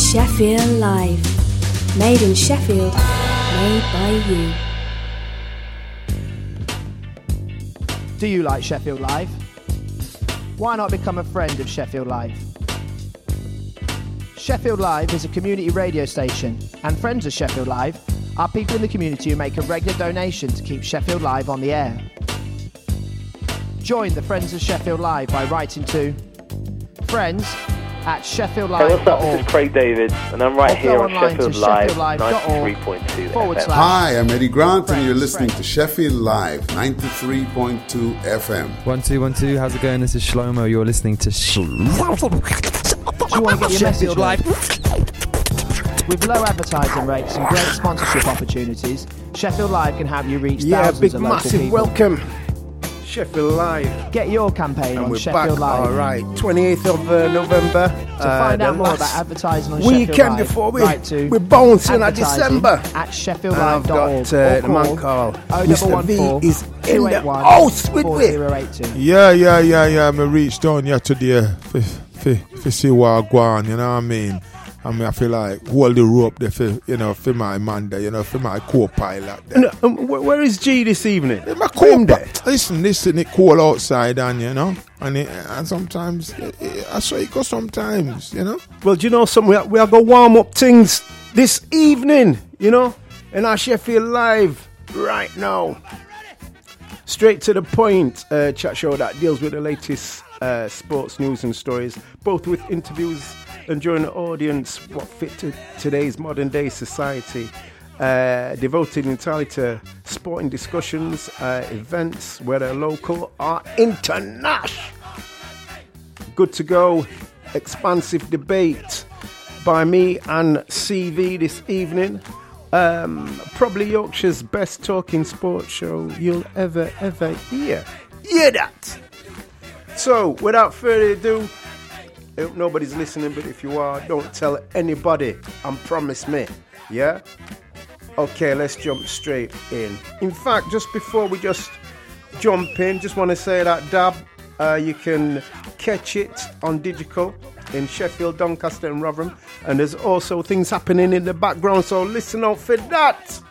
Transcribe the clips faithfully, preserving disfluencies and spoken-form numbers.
Sheffield Live. Made in Sheffield, made by you. Do you like Sheffield Live? Why not become a friend of Sheffield Live? Sheffield Live is a community radio station, and friends of Sheffield Live are people in the community who make a regular donation to keep Sheffield Live on the air. Join the Friends of Sheffield Live by writing to friends at sheffield live dot org. Hey, what's up? This is Craig David, and I'm right here on Sheffield Live, ninety-three point two F M. Hi, I'm Eddie Grant, friends, and you're listening friends. to Sheffield Live, ninety-three point two F M. One, two, one, two. How's it going? This is Shlomo. You're listening to Sh- Do you want to get your Sheffield Live? With low advertising rates and great sponsorship opportunities, Sheffield Live can have you reach yeah, thousands big of local massive people. welcome. Sheffield Live. Get your campaign and on we're Sheffield back. Live. All right, twenty-eighth of uh, November. To find uh, out more about advertising on weekend Sheffield Live, before we, write to we're bouncing at December. At sheffield live dot org. I've got uh, the man called Mister V is in the house with me. Yeah, yeah, yeah, yeah. I reached down here today for, for, for see what I go on, you know what I mean? I mean, I feel like hold the rope there for, you know, for my man there, you know, for my co-pilot there. No, um, where is G this evening? My co-pilot. Listen, listen, it cold outside, and you know, and it, and sometimes it, it, I saw it go sometimes, you know. Well, do you know something? We are, we are going to warm up things this evening, you know, in our Sheffield Live right now. Straight to the point, uh, chat show that deals with the latest uh, sports news and stories, both with interviews and drawing the audience what fit to today's modern day society, uh, devoted entirely to sporting discussions, uh, events, whether local or international. Good to go, expansive debate by me and C V this evening. Um, probably Yorkshire's best talking sports show you'll ever, ever hear. Hear that? So, without further ado, I hope nobody's listening, but if you are, don't tell anybody and promise me, yeah? Okay, let's jump straight in. In fact, just before we just jump in, just want to say that Dab, uh, you can catch it on Digital in Sheffield, Doncaster and Rotherham, and there's also things happening in the background, so listen out for that.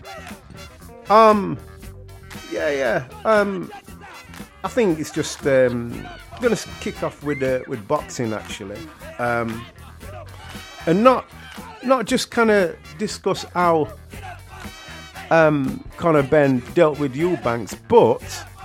Um, yeah, yeah, um, I think it's just, um... I'm going to kick off with uh, with boxing actually, um, and not not just kind of discuss how um, Conor Benn dealt with Eubanks, but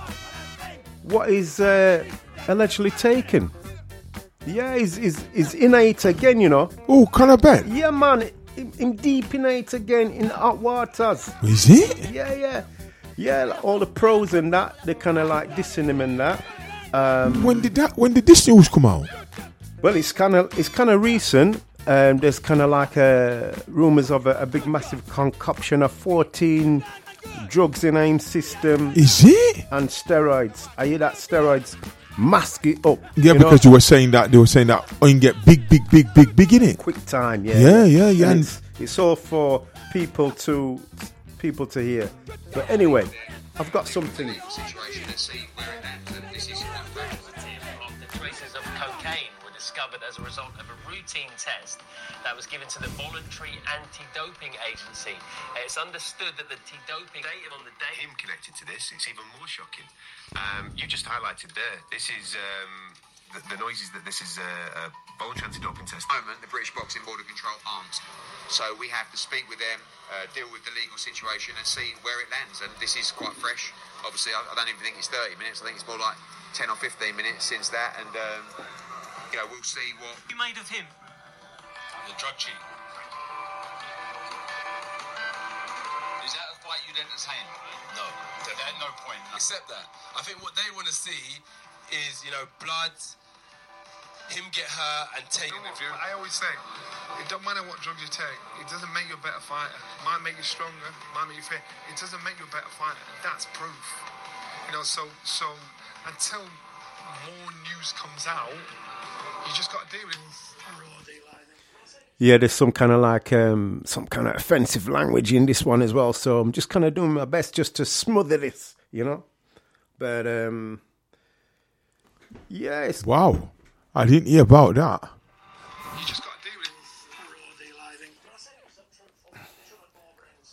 what is uh, allegedly taken. Yeah, he's, he's, he's in it again, you know. Oh, Conor Benn? Yeah, man, him, him deep in it again in hot waters. Is it? Yeah, yeah, yeah. Like all the pros and that, they're kind of like dissing him and that. Um, when did that? When did this news come out? Well, it's kind of it's kind of recent. Um, there's kind of like a, rumours of a, a big, massive concoction of fourteen drugs in AIM system. Is it? And steroids. I hear that steroids mask it up. Yeah, you because know? you were saying that they were saying that oh, you can get big, big, big, big, big in it. Quick time, yeah. Yeah, yeah, yeah. And it's, it's all for people to people to hear. But anyway, I've got something. Situation to see where it ends, and this is the traces of cocaine were discovered as a result of a routine test that was given to the Voluntary Anti-Doping Agency. It's understood that the anti-doping data on the day him connected to this, it's even more shocking. Um, you just highlighted there. This is um, the, the noises that this is a, a voluntary anti-doping test. At the moment, the British Boxing Board of Control aren't. So we have to speak with them, uh, deal with the legal situation and see where it lands. And this is quite fresh. Obviously, I, I don't even think it's thirty minutes. I think it's more like ten or fifteen minutes since that. And, um, you know, we'll see what... You made of him? The drug cheat. Is that a fight you'd entertain? No. At no point. No. Except that. I think what they want to see is, you know, blood... him get her and take you know what, I always say, it don't matter what drugs you take, it doesn't make you a better fighter. Might make you stronger, might make you fit. It doesn't make you a better fighter. That's proof. You know, so so until more news comes out, you just got to deal with it. Yeah, there's some kind of like um, some kind of offensive language in this one as well. So I'm just kind of doing my best just to smother this, you know. But um, yeah, it's wow. I didn't hear about that. You just got to deal with it.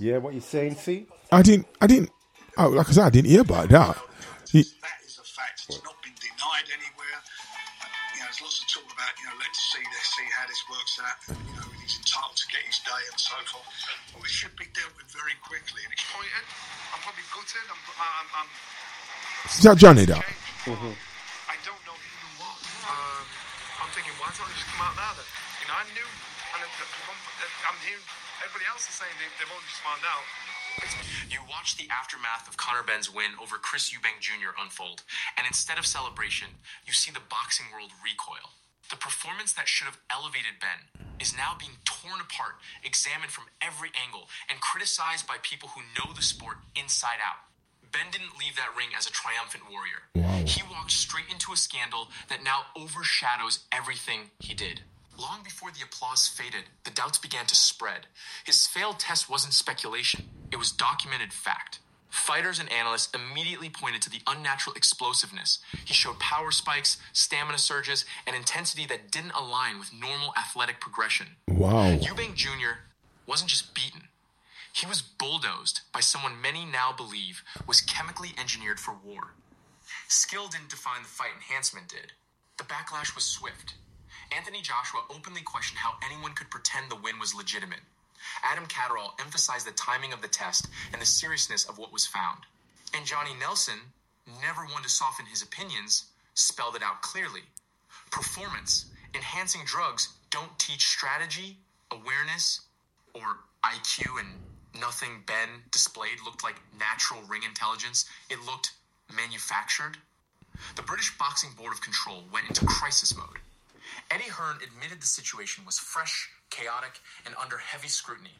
Yeah, what you saying, see? I didn't, I didn't, oh, like I said, I didn't hear about that. He, that is a fact. It's not been denied anywhere. Uh, you know, there's lots of talk about, you know, let's see, let's see how this works out. And, you know, he's entitled to get his day and so forth. Well, it should be dealt with very quickly. And it's Pointed. I'm probably gutted. I'm, I'm, I'm, is that Johnny, that? Mm-hmm. I don't know who you are. Um, I'm thinking, why don't you just come out now then? You know, I knew, and I'm hearing everybody else is saying they, they've only just found out. You watch the aftermath of Conor Benn's win over Chris Eubank Junior unfold, and instead of celebration, you see the boxing world recoil. The performance that should have elevated Ben is now being torn apart, examined from every angle, and criticized by people who know the sport inside out. Ben didn't leave that ring as a triumphant warrior. Wow. He walked straight into a scandal that now overshadows everything he did. Long before the applause faded, the doubts began to spread. His failed test wasn't speculation. It was documented fact. Fighters and analysts immediately pointed to the unnatural explosiveness. He showed power spikes, stamina surges, and intensity that didn't align with normal athletic progression. Wow. Eubank Junior wasn't just beaten. He was bulldozed by someone many now believe was chemically engineered for war. Skill didn't define the fight, enhancement did. The backlash was swift. Anthony Joshua openly questioned how anyone could pretend the win was legitimate. Adam Catterall emphasized the timing of the test and the seriousness of what was found. And Johnny Nelson, never one to soften his opinions, spelled it out clearly. Performance, enhancing drugs don't teach strategy, awareness, or I Q, and nothing Ben displayed looked like natural ring intelligence. It looked manufactured. The British Boxing Board of Control went into crisis mode. Eddie Hearn admitted the situation was fresh, chaotic, and under heavy scrutiny.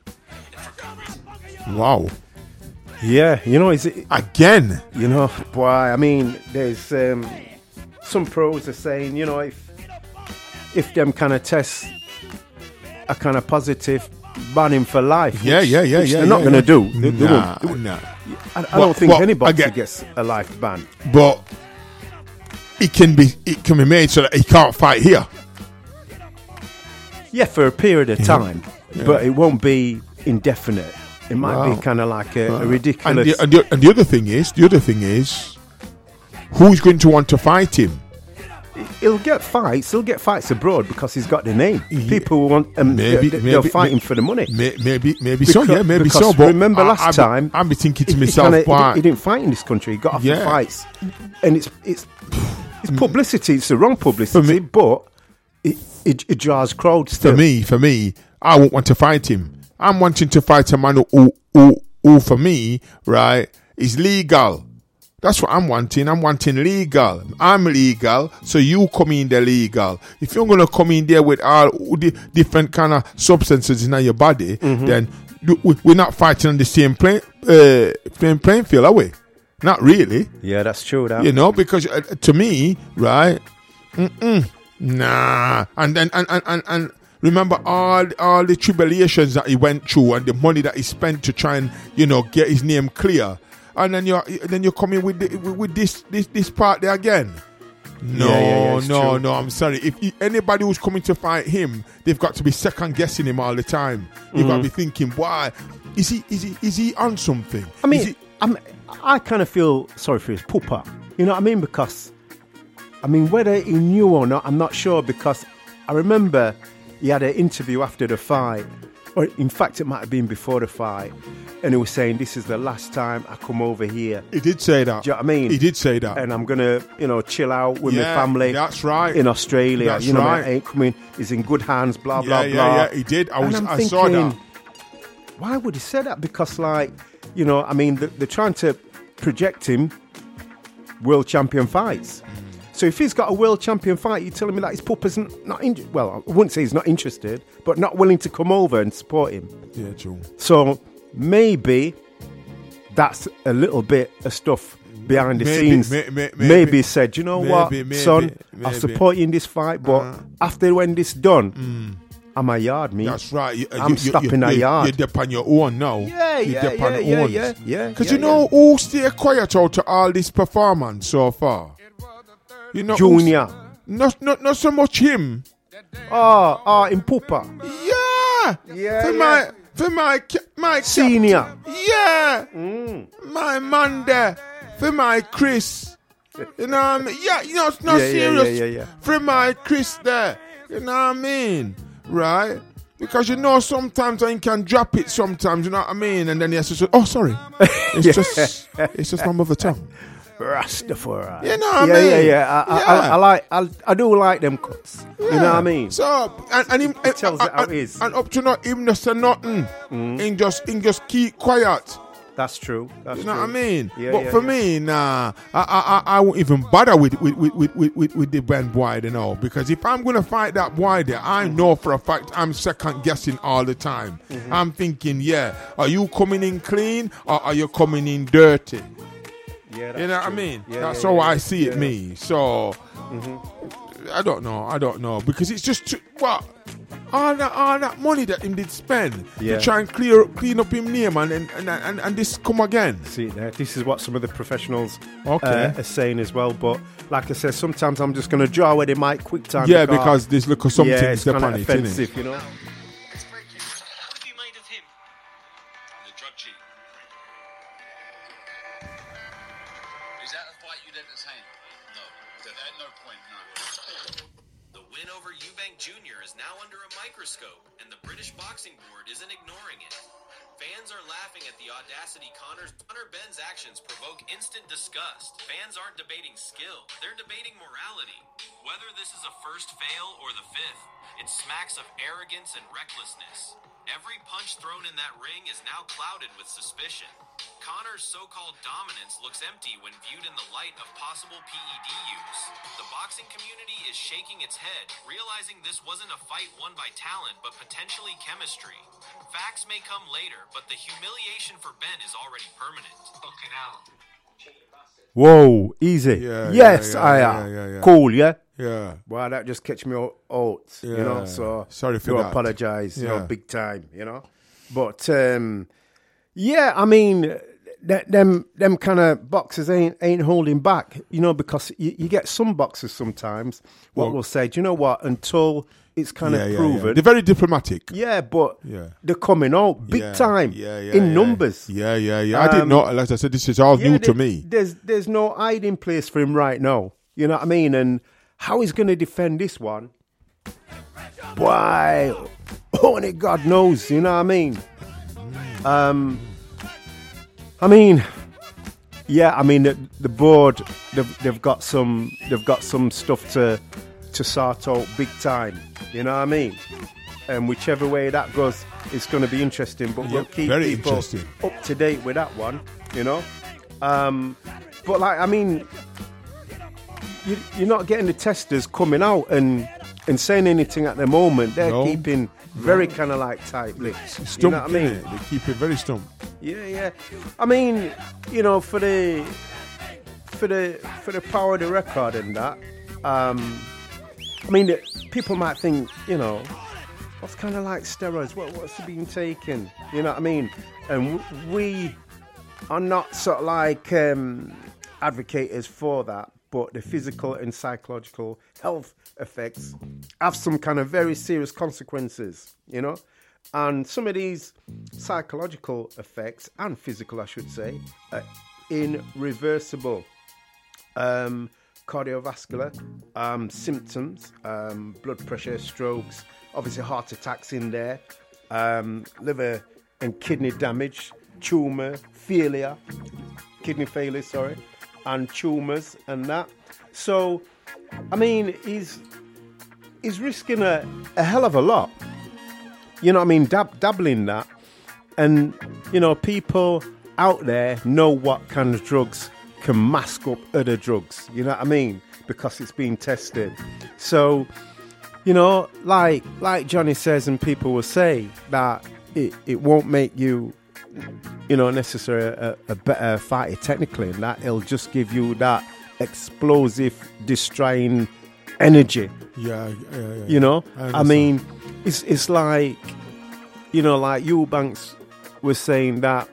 Wow. Yeah, you know, is it again? You know, boy. I mean, there's um, some pros are saying, you know, if if them kind of tests are kind of positive, ban him for life. Yeah, which, yeah, yeah, which yeah. They're not yeah, going to yeah. do. They, they nah, won't, they, nah. I, I well, don't think well, any boxer again, gets a life ban. But it can be it can be made so that he can't fight here. Yeah, for a period of time, yeah. but it won't be indefinite. It might wow. be kind of like a, wow. a ridiculous. And the, and, the, and the other thing is, the other thing is, who's going to want to fight him? He'll get fights. He'll get fights abroad because he's got the name. Yeah. People want. Um, maybe, they, maybe they'll fight maybe, him for the money. May, maybe, maybe because, so. Yeah, maybe so. But remember last I, I, time, I'm be thinking to he, myself, he, kinda, why he, didn't, he didn't fight in this country. He got off yeah. the fights, and it's it's it's publicity. It's the wrong publicity, me, but it, it it draws crowds. Still. For me, for me, I won't want to fight him. I'm wanting to fight a man who, who, who, for me, right, is legal. That's what I'm wanting. I'm wanting legal. I'm legal, so you come in there legal. If you're gonna come in there with all the different kind of substances in your body, mm-hmm. then we're not fighting on the same plane, uh, same playing field, are we? Not really. Yeah, that's true. That. You know, because uh, to me, right? Mm-mm, nah. And then and and and. and remember all all the tribulations that he went through and the money that he spent to try and, you know, get his name clear. And then you're then you're coming with the, with this this this part there again. No, yeah, yeah, yeah, no, true. no. I'm sorry. If he, anybody who's coming to fight him, they've got to be second guessing him all the time. You've mm-hmm. got to be thinking, why is he is he is he on something? I mean, he, I'm, I kind of feel sorry for his pooper. You know what I mean? Because I mean, whether he knew or not, I'm not sure. Because I remember he had an interview after the fight, or in fact, it might have been before the fight. And he was saying, this is the last time I come over here. He did say that. Do you know what I mean? He did say that. And I'm going to, you know, chill out with yeah, my family. That's right. In Australia. That's you know, right. I ain't coming. He's in good hands, blah, yeah, blah, yeah, blah. Yeah, he did. I, was, I thinking, saw that. Why would he say that? Because, like, you know, I mean, they're trying to project him world champion fights. So if he's got a world champion fight, you're telling me that his pupper's not in, well, I wouldn't say he's not interested, but not willing to come over and support him. Yeah, true. So maybe that's a little bit of stuff behind the maybe, scenes. May, may, maybe, maybe he said, you know maybe, what, maybe, son, maybe. I'll support you in this fight, but uh, after when this done, mm. I'm a yard, me. That's right. You, I'm you, stopping you, a you, yard. You dip on your own now. Yeah, you yeah, dip yeah, on yeah, own. yeah, yeah. Because yeah, you know yeah. who stay quiet out of all this performance so far? You know, Junior. Not, not, not so much him. Oh, oh, in Pupa. Yeah. Yeah, For yeah. my, For my my senior. Captain. Yeah. Mm. My man there. For my Chris. You know what I mean? Yeah, you know, it's not yeah, serious. Yeah, yeah, yeah, yeah. For my Chris there. You know what I mean? Right? Because you know sometimes I can drop it sometimes, you know what I mean? And then he has to say, oh, sorry. It's yeah. just it's just my mother tongue. Rastafari. You know what yeah, I mean? Yeah, yeah, I, yeah. I, I, I like, I, I do like them cuts. Yeah. You know what I mean? So, and, and him, it tells and, it how and, it is. And up to not him just say nothing. Mm. Him just, him just keep quiet. That's true. That's you know true. what I mean? Yeah, but yeah, for yeah. me, nah, I, I, I, I won't even bother with with, with, with, with, with the band boy, you know, because if I'm going to fight that boy there, I know for a fact I'm second guessing all the time. Mm-hmm. I'm thinking, yeah, are you coming in clean or are you coming in dirty? Yeah, you know what true. I mean? Yeah, that's yeah, how yeah, I see yeah. it, me. So, mm-hmm. I don't know. I don't know. Because it's just, too, what? All that, all that money that him did spend yeah. to try and clear, clean up his name and, and, and, and, and this come again. See, there. This is what some of the professionals okay. uh, are saying as well. But like I said, sometimes I'm just going to draw where they might quick time. Yeah, because, because there's look of something yeah, it's step kind on of it, offensive, innit? you know. What have you made of him? The drug cheat. Is that a fight you'd entertain? No. At no point, no. The win over Eubank Junior is now under a microscope, and the British Boxing Board isn't ignoring it. Fans are laughing at the audacity Connor's Conor Benn's actions provoke instant disgust. Fans aren't debating skill, they're debating morality. Whether this is a first fail or the fifth, it smacks of arrogance and recklessness. Every punch thrown in that ring is now clouded with suspicion. Connor's so-called dominance looks empty when viewed in the light of possible P E D use. The boxing community is shaking its head, realizing this wasn't a fight won by talent, but potentially chemistry. Facts may come later, but the humiliation for Ben is already permanent. Fucking hell. Whoa, easy. Yeah, yes, yeah, I yeah, am. yeah, yeah, yeah. Cool, yeah? Yeah. Well, that just catch me out, out Yeah. you know, so sorry for do that. apologise, you know, Yeah. big time, you know. But, um, yeah, I mean, th- them them kind of boxers ain't ain't holding back, you know, because you, you get some boxers sometimes what Well- will say, do you know what, until it's kind Yeah, of yeah, proven. yeah. They're very diplomatic. Yeah, but Yeah. they're coming out big Yeah, time yeah, yeah, in yeah. numbers. Yeah, yeah, yeah. I didn't Um, know. Like I said, this is all Yeah, new to there- me. There's there's no hiding place for him right now. You know what I mean? And how he's going to defend this one, why? Only God knows. You know what I mean? Um, I mean, yeah. I mean the, the board they've, they've got some they've got some stuff to to sort out big time. You know what I mean? And whichever way that goes, it's going to be interesting. But we'll Yep, keep very people interesting. up to date with that one. You know. Um, but like, I mean, you, you're not getting the testers coming out and and saying anything at the moment. They're No. keeping very kind of like tight-lipped. You Stump, know what I mean? innit? They keep it very stump. Yeah, yeah. I mean, you know, for the for the for the power of the record and that. Um, I mean, the, people might think, you know, what's kind of like steroids? What what's being taken? You know what I mean? And w- we are not sort of like um, advocates for that, but the physical and psychological health effects have some kind of very serious consequences, you know? And some of these psychological effects, and physical, I should say, are irreversible. Um, cardiovascular um, symptoms, um, blood pressure, strokes, obviously heart attacks in there, um, liver and kidney damage, tumour, failure, kidney failure, sorry, and tumours and that. So, I mean, he's he's risking a, a hell of a lot. You know what I mean? Dab, dabbling that. And, you know, people out there know what kind of drugs can mask up other drugs. You know what I mean? Because it's been tested. So, you know, like like Johnny says and people will say that it, it won't make you, you know, necessarily a, a better fighter technically, and that it'll just give you that explosive, destroying energy. Yeah, yeah, yeah. You know? I, I mean, it's it's like, you know, like Eubanks was saying that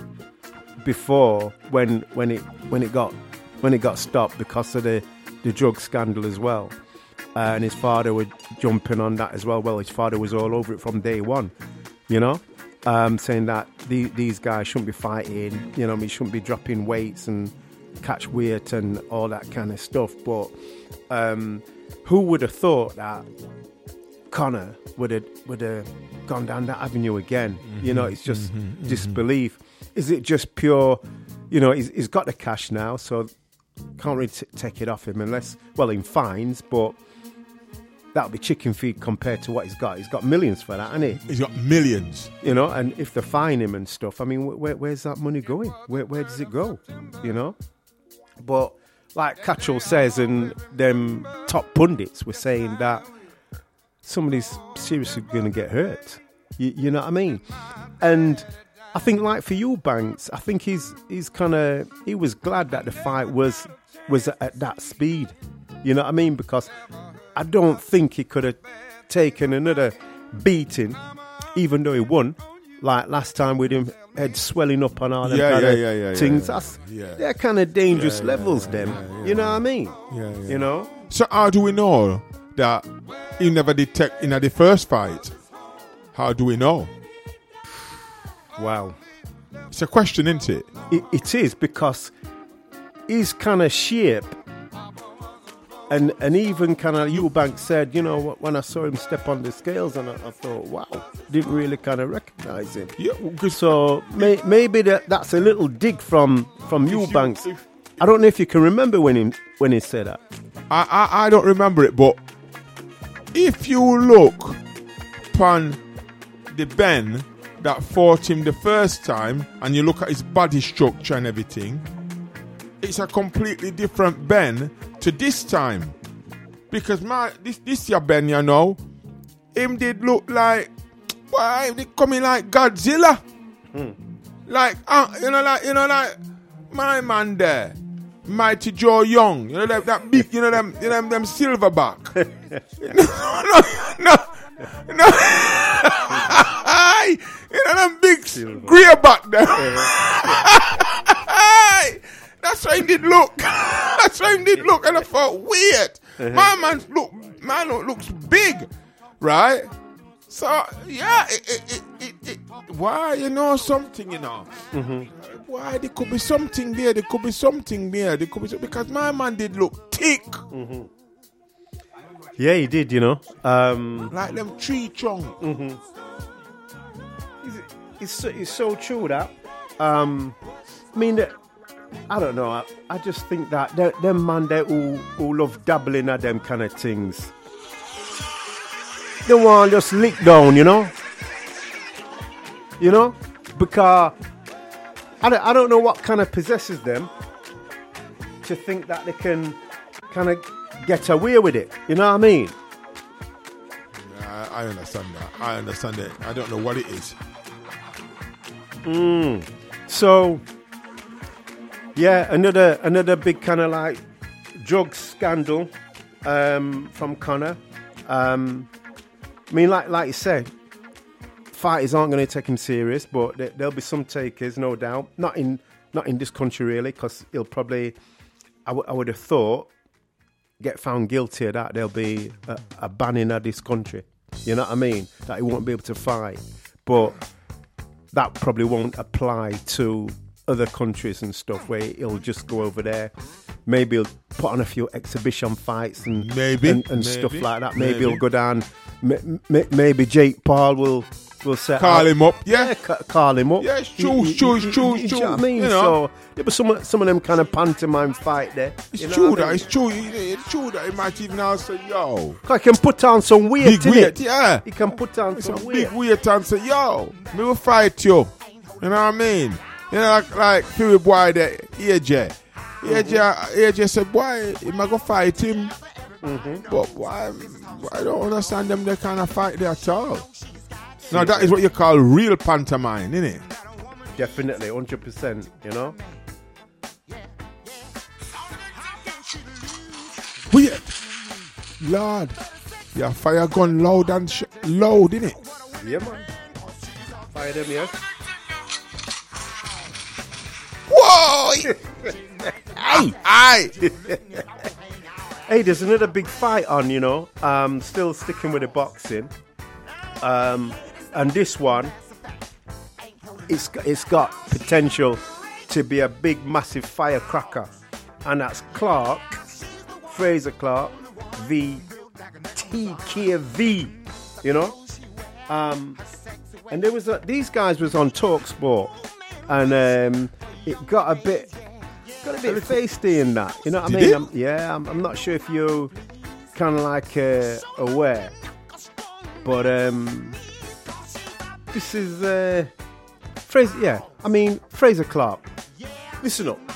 before when when it when it got when it got stopped because of the, the drug scandal as well. Uh, and his father was jumping on that as well. Well, his father was all over it from day one, you know? um, saying that the, these guys shouldn't be fighting, you know, we shouldn't be dropping weights and catch weight and all that kind of stuff. But um, who would have thought that Conor would have would have gone down that avenue again? Mm-hmm. You know, it's just mm-hmm. disbelief. Is it just pure? You know, he's, he's got the cash now, so can't really t- take it off him unless, well, in fines, but that'll be chicken feed compared to what he's got. He's got millions for that, hasn't he? He's got millions. You know, and if they fine him and stuff, I mean, where, where's that money going? Where, where does it go? You know? But like Catchall says, and them top pundits were saying that somebody's seriously going to get hurt. You, you know what I mean? And I think, like for Eubanks, I think he's he's kind of he was glad that the fight was was at that speed. You know what I mean? Because I don't think he could have taken another beating, even though he won. Like last time with him, head swelling up on all them yeah, kind yeah, of yeah, yeah, things. Yeah, That's, yeah. They're kind of dangerous yeah, levels, yeah, them. yeah, yeah, you know what I mean? Yeah, yeah. You know? So how do we know that he never detect in the first fight? How do we know? Wow. It's a question, isn't it? It, it is, because his kind of shape, and and even kind of Eubanks said, you know, when I saw him step on the scales, and I, I thought, wow, didn't really kind of recognize him. Yeah. So may, maybe that, that's a little dig from from Eubanks. I don't know if you can remember when he when he said that. I I, I don't remember it, but if you look upon the Ben that fought him the first time, and you look at his body structure and everything, it's a completely different Ben to this time. Because my this this year Ben, you know, him did look like, why they coming like Godzilla, hmm. like uh, you know, like you know, like my man there, Mighty Joe Young, you know that, that big, you know them, you know them, them silverback. no, no, no, no. You know them big greyback there. That's how he did look. That's how he did look, and I thought weird. Uh-huh. My man look, man looks big, right? So yeah, it, it, it, it, it, why you know something, you know? Mm-hmm. Why there could be something there? There could be something there. There could be because my man did look thick. Mm-hmm. Yeah, he did. You know, um, like them tree trunk. Mm-hmm. It's so, it's so true that. Um, I mean, I don't know. I, I just think that them man there who, who love dabbling at them kind of things, they want just lick down, you know? You know? Because I don't, I don't know what kind of possesses them to think that they can kind of get away with it. You know what I mean? Yeah, I, I understand that. I understand it. I don't know what it is. Mm. So, yeah, another another big kind of like drug scandal um, from Conor. Um, I mean, like like you said, fighters aren't going to take him serious, but there, there'll be some takers, no doubt. Not in not in this country really, because he'll probably, I, w- I would have thought, get found guilty of that. There'll be a, a ban in this country. You know what I mean? That he won't be able to fight, but that probably won't apply to other countries and stuff where he'll just go over there. Maybe he'll put on a few exhibition fights and maybe and, and maybe, stuff like that. Maybe, maybe he'll go down. M- m- maybe Jake Paul will will set call out. him up. Yeah, yeah ca- call him up. Yeah, it's true, it's true, it's true, it's true. You know what I mean? You know? So there was some some of them kind of pantomime fight there. It's you know true what I that mean? it's true. It's true that he might even now say, "Yo, I can put on some weight." Big weight, yeah. He can put on some, some weight. big weight and say, "Yo, me will fight you." You know what I mean? You know, like, like Fury boy there, A J. A J, A J said, boy, he might go fight him. Mm-hmm. But why, I don't understand them, they kind of fight there at all. Now, that is what you call real pantomime, isn't it? Definitely, one hundred percent, you know? Weird. Lord, your fire gun loud and sh- loud, isn't it? Yeah, man. Fire them, yes. Whoa! Hey! Aye! Hey, there's another big fight on, you know. Um, still sticking with the boxing. Um, and this one, it's it's got potential to be a big, massive firecracker, and that's Clark, Fraser Clark, v T K V, you know. Um, and there was a, these guys was on TalkSport, and um, it got a bit got a bit feisty in that, you know what I mean? I'm, yeah, I'm, I'm not sure if you're kind of like uh, aware, but um, this is uh, Fraser. Yeah, I mean Fraser Clark. Listen up.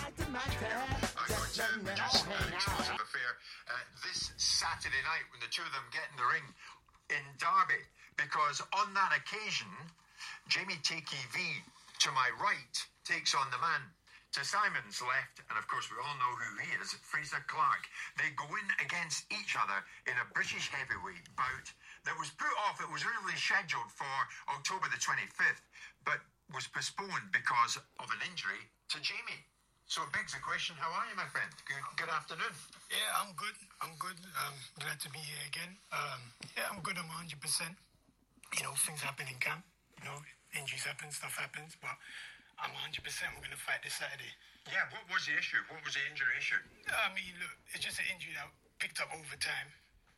This Saturday night when the two of them get in the ring in Derby, because on that occasion, Jamie T K V to my right takes on the man to Simon's left, and of course we all know who he is, Fraser Clark. They go in against each other in a British heavyweight bout that was put off. It was originally scheduled for October the twenty-fifth, but was postponed because of an injury to Jamie. So it begs the question, how are you, my friend? Good, good afternoon. Yeah, I'm good. I'm good. I'm glad to be here again. Um, yeah, I'm good. I'm one hundred percent. You know, things happen in camp. You know, injuries happen, stuff happens, but I'm one hundred percent. We're going to fight this Saturday. Yeah, what was the issue? What was the injury issue? I mean, look, it's just an injury that picked up over time.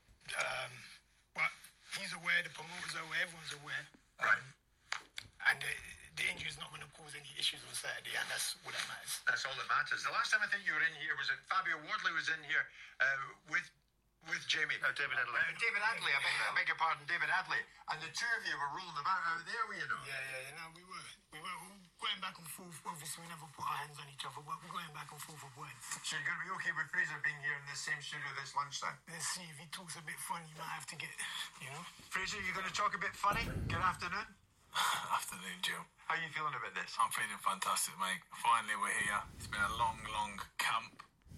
Um, but he's aware, the promoters are aware, everyone's aware. Um, right. And the, the injury is not going to cause any issues on Saturday, and that's what that matters. That's all that matters. The last time I think you were in here was it Fabio Wardley was in here uh, with with Jamie. No, David Adley. Uh, David Adley, I beg, I beg your pardon, David Adley. And the two of you were rolling about out there, were you know? Yeah, yeah, yeah. No, we were. We were going back and forth. Obviously, we never put our hands on each other, but we're going back and forth with words. So you're going to be okay with Fraser being here in this same studio this lunchtime? Let's see. If he talks a bit funny, you might have to get, you know? Fraser, you're going to talk a bit funny? Good afternoon. Afternoon, Joe. How are you feeling about this? I'm feeling fantastic, mate. Finally, we're here. It's been a long, long camp.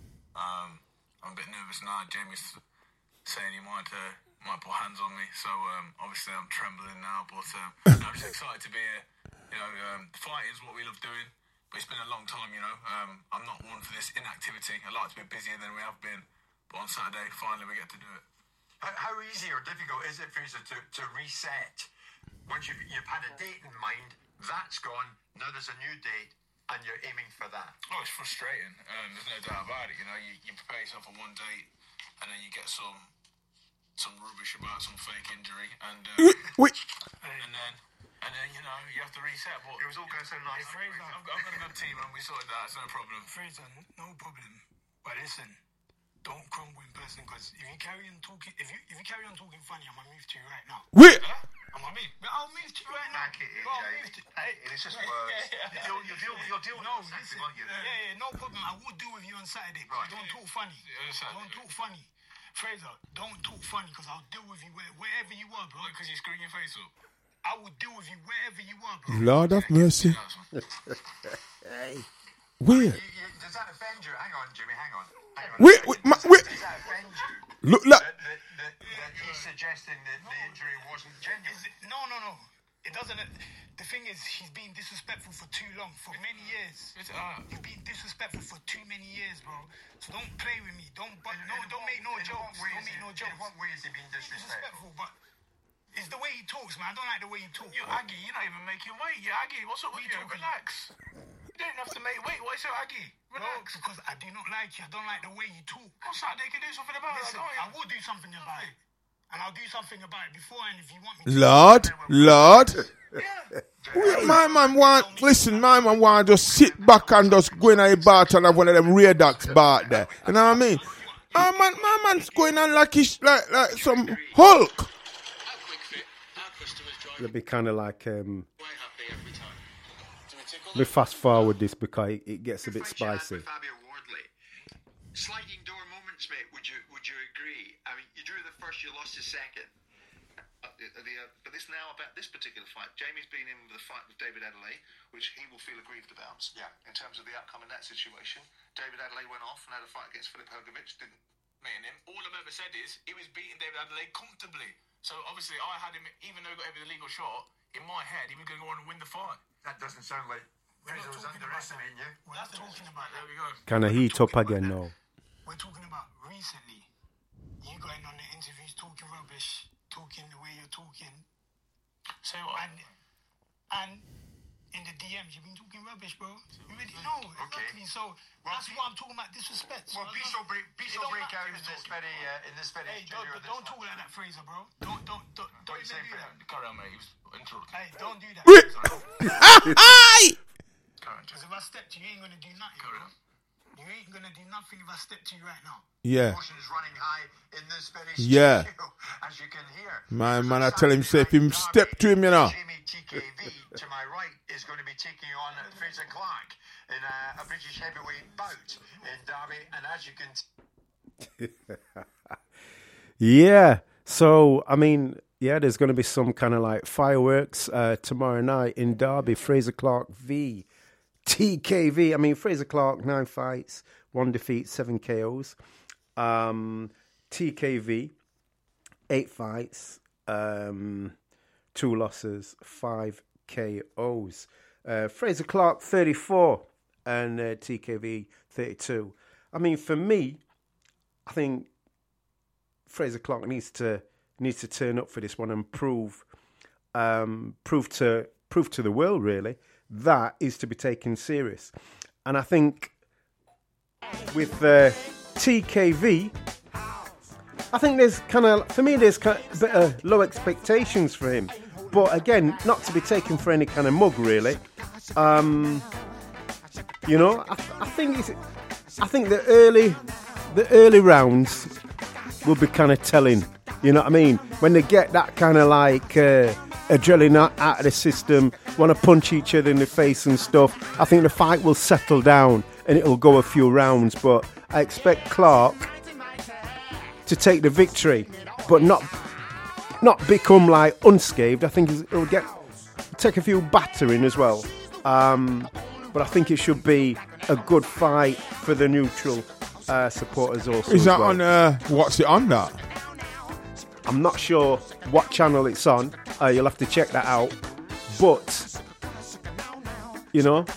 Um, I'm a bit nervous now. Jamie's saying he might, uh, might put hands on me, so um, obviously I'm trembling now. But um, I'm just excited to be here. You know, um, fighting is what we love doing, but it's been a long time. You know, um, I'm not one for this inactivity. I like to be busier than we have been. But on Saturday, finally, we get to do it. How, how easy or difficult is it, Fraser, to, to reset? Once you've, you've had a date in mind, that's gone, now there's a new date, and you're aiming for that. Oh, it's frustrating. Um, there's no doubt about it. You know, you, you prepare yourself for one date, and then you get some some rubbish about some fake injury, and uh, Wait. and then and then you know you have to reset. But it was all going so nice. Fraser, I've, I've got a good team, and we sorted that. It's no problem. Fraser, no problem. But listen, don't crumble in person, because if you carry on talking, if you if you carry on talking funny, I'm gonna move to you right now. Wait. Huh? I'm gonna move. I'll move to you right now. Back it in, I'll Jay. move to Hey, it's just words. You'll, you'll deal, you'll deal with No, it listen. won't you? Yeah, yeah, no problem. I will deal with you on Saturday. Right. Don't talk funny. Don't talk funny. Fraser, don't talk funny, because I'll deal with you where, wherever you are, bro. Because you're screwing your face up. I will deal with you wherever you are, bro. Lord of mercy. Hey. Weird. You, you, does that offend you? Hang on, Jimmy, hang on. Hang on. Wait, wait, ma- wait. Does that offend you? Look, look. That, that, that, that he's suggesting that the injury wasn't genuine. Is it, no, no, no. It doesn't. The thing is, he's been disrespectful for too long, for many years. It's, uh, He's been disrespectful for too many years, bro. So don't play with me. Don't, but no, don't make no jokes. Don't make no jokes. In what way is he being disrespectful? Disrespectful, but it's the way he talks, man. I don't like the way he talks. You're Aggie. You're not even making weight. You're Aggie. What's up with you? Relax. You don't have to make weight. Why so Aggie? Relax. No, because I do not like you. I don't like the way you talk. What's that? They can do something about Listen, it. I will do something about it. And I'll do something about it beforehand if you want me to. Lord, Lord. Wait, my man want, listen, my man want to just sit back and just go in a bar and have one of them Radox bar there. You know what I mean? My man, my man's going on like he's like, like some Hulk. It'll be kind of like, um, we fast forward this because it, it gets a bit spicy. Fabio Wardley. Sliding door moments, mate. Would you would you agree? I mean, you drew the first, you lost the second. Uh, the, uh, but this now about this particular fight, Jamie's been in with a fight with David Adelaide, which he will feel aggrieved about. Yeah. In terms of the outcome in that situation, David Adelaide went off and had a fight against Filip Hrgovic. Didn't meeting him. All I've ever said is he was beating David Adelaide comfortably. So obviously I had him, even though he got over the legal shot, in my head he was going to go on and win the fight. That doesn't sound like Fraser was underestimating you. We're not talking about that. There we go. Kind of heat up again now. We're talking about recently. You going on the interviews talking rubbish, talking the way you're talking. So what? And, and in the D Ms, you've been talking rubbish, bro. You already know. Exactly. So that's what I'm talking about. Disrespect. Well, Biso break, Biso break out in this very, uh, in this very. Hey, don't, don't talk like that, Fraser, bro. Don't, don't, don't, don't What you say, do that. Carry on, mate. He was interrupted. Hey, don't do that. Because if I step to you, you ain't gonna do nothing. Carry on. You ain't gonna do nothing if I step to you right now. Yeah. Emotion is running high in this very Yeah. studio, as you can hear. My man, I tell him, say, if him step to him, you know. Jimmy T K V to my right is going to be taking on Fraser Clark in a, a British heavyweight bout in Derby, and as you can. Yeah. So I mean, yeah, there's going to be some kind of like fireworks uh, tomorrow night in Derby. Fraser Clark v T K V. I mean, Fraser Clark, nine fights, one defeat, seven K Os. Um, T K V, eight fights, um, two losses, five K Os. Uh, Fraser Clark, thirty-four, and uh, T K V, thirty-two. I mean, for me, I think Fraser Clark needs to needs to turn up for this one and prove um, prove to prove to the world really that is to be taken serious. And I think with uh, T K V, I think there's kind of for me there's kind of a bit of low expectations for him, but again, not to be taken for any kind of mug really. Um, you know, I, I think it's, I think the early the early rounds will be kind of telling. You know what I mean? When they get that kind of like uh, adrenaline out, out of the system, want to punch each other in the face and stuff, I think the fight will settle down and it'll go a few rounds. But I expect Clark to take the victory, but not not become like unscathed. I think he'll get take a few battering as well. Um, but I think it should be a good fight for the neutral uh, supporters also. Is that well. on, uh, what's it on that? I'm not sure what channel it's on. Uh, you'll have to check that out. But, you know,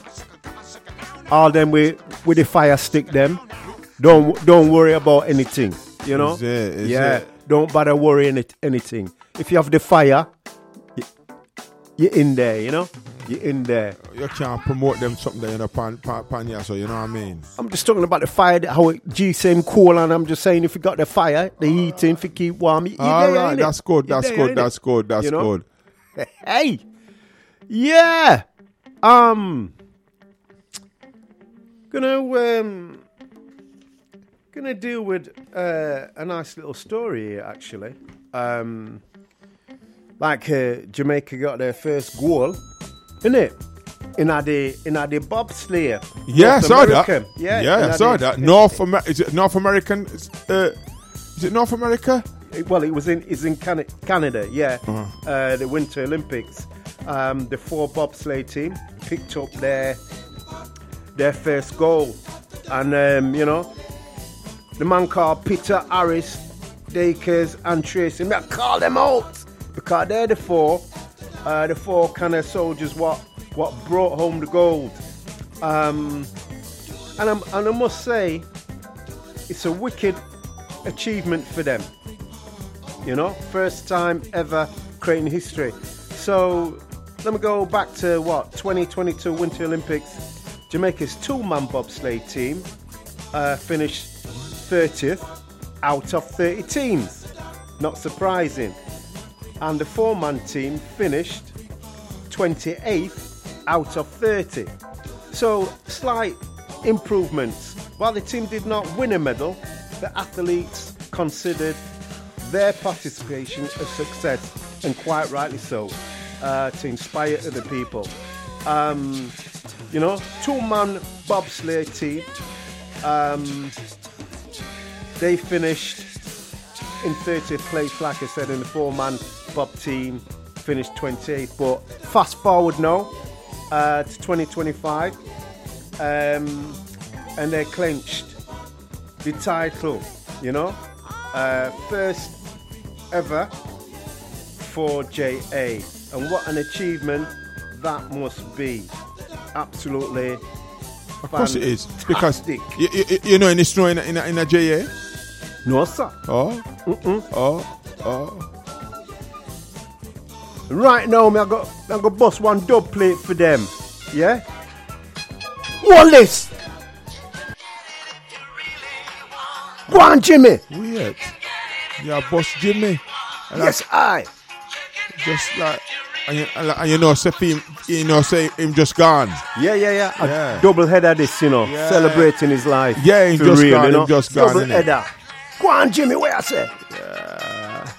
all them with, with the fire stick them, don't don't worry about anything, you know? Is it, is yeah, it? Don't bother worrying it, anything. If you have the fire, you, you're in there, you know? You're in there. You can't promote them something there in a pan, pan, pan yeah, so you know what I mean? I'm just talking about the fire, how it G same cool, and I'm just saying if you got the fire, the heating, if you keep warm, you, All there, right, that's good, that's there, good, that's good, that's you know? good. Hey, yeah, um, gonna um, gonna deal with uh, a nice little story here, actually. Um, like uh, Jamaica got their first goal, innit? In the in the bobsleigh. Yeah, I saw that. Yeah, yeah, I saw that. North America. Is it North American? Uh, is it North America? It, well, it was in it's in Can- Canada. Yeah, Uh-huh. uh, the Winter Olympics. Um, the four bobsleigh team picked up their their first goal, and um, you know, the man called Peter Harris, Dakers, and Tracy. I call them out because they're the four, uh, the four kind of soldiers what what brought home the gold. Um, and, I'm, and I must say, it's a wicked achievement for them. You know, first time ever creating history. So let me go back to what twenty twenty-two Winter Olympics. Jamaica's two-man bobsleigh team uh, finished thirtieth out of thirty teams. Not surprising. And the four-man team finished twenty-eighth out of thirty. So slight improvements. While the team did not win a medal, the athletes considered their participation a success, and quite rightly so, uh, to inspire other people. Um, you know, two-man bobsleigh team, um, they finished in thirtieth place, like I said, in the four-man bob team finished twenty-eighth. But fast forward now uh, to twenty twenty-five, um, and they clinched the title, you know, uh, first ever for J A. And what an achievement that must be. Absolutely. Of course it is. Because, you, you, you know, in the snow in a, in a, in a J A? No, sir. Oh? Mm-mm. Oh? Oh? Right now, me I got I got bust one dub plate for them. Yeah? Wallace! Go on, Jimmy! Weird. Yeah, boss Jimmy. And yes, I. Just like, and you, and you know, say him, you know, say him just gone. Yeah, yeah, yeah. A yeah. double header this, you know, yeah. Celebrating his life. Yeah, he just real, gone, you know? just gone. Double header. Go on, Jimmy, where I say? Yeah.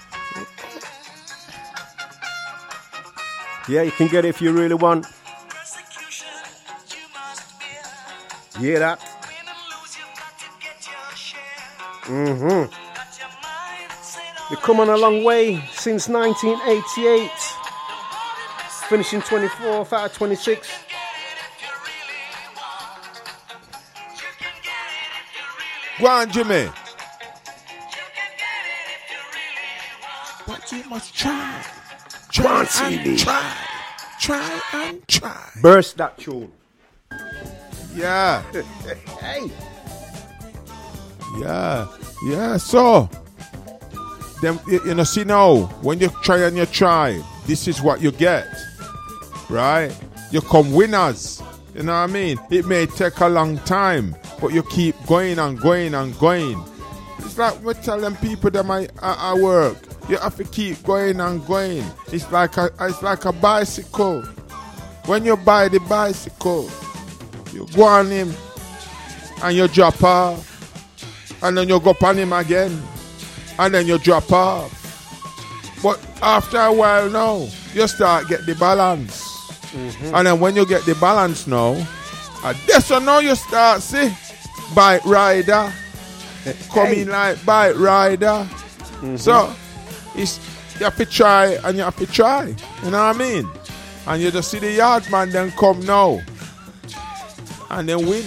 Yeah, you can get it if you really want. Hear that? Mm-hmm. They've come on a long way since nineteen eighty-eight. Finishing twenty-fourth out of twenty-six. Go on, Jimmy. But you must try. Try and try. Try and try. Burst that tune. Yeah. Hey. Yeah. Yeah, so them, you, you know, see now, when you try and you try, this is what you get. Right? You come winners. You know what I mean? It may take a long time, but you keep going and going and going. It's like we tell them people that I, I, I work. You have to keep going and going. It's like a it's like a bicycle. When you buy the bicycle, you go on him and you drop off. And then you go on him again. And then you drop off. But after a while now, you start get the balance. Mm-hmm. And then when you get the balance now, and that's when now you start see bike rider coming hey. like bike rider. Mm-hmm. So it's you have to try and you have to try. You know what I mean? And you just see the yard man then come now and then win.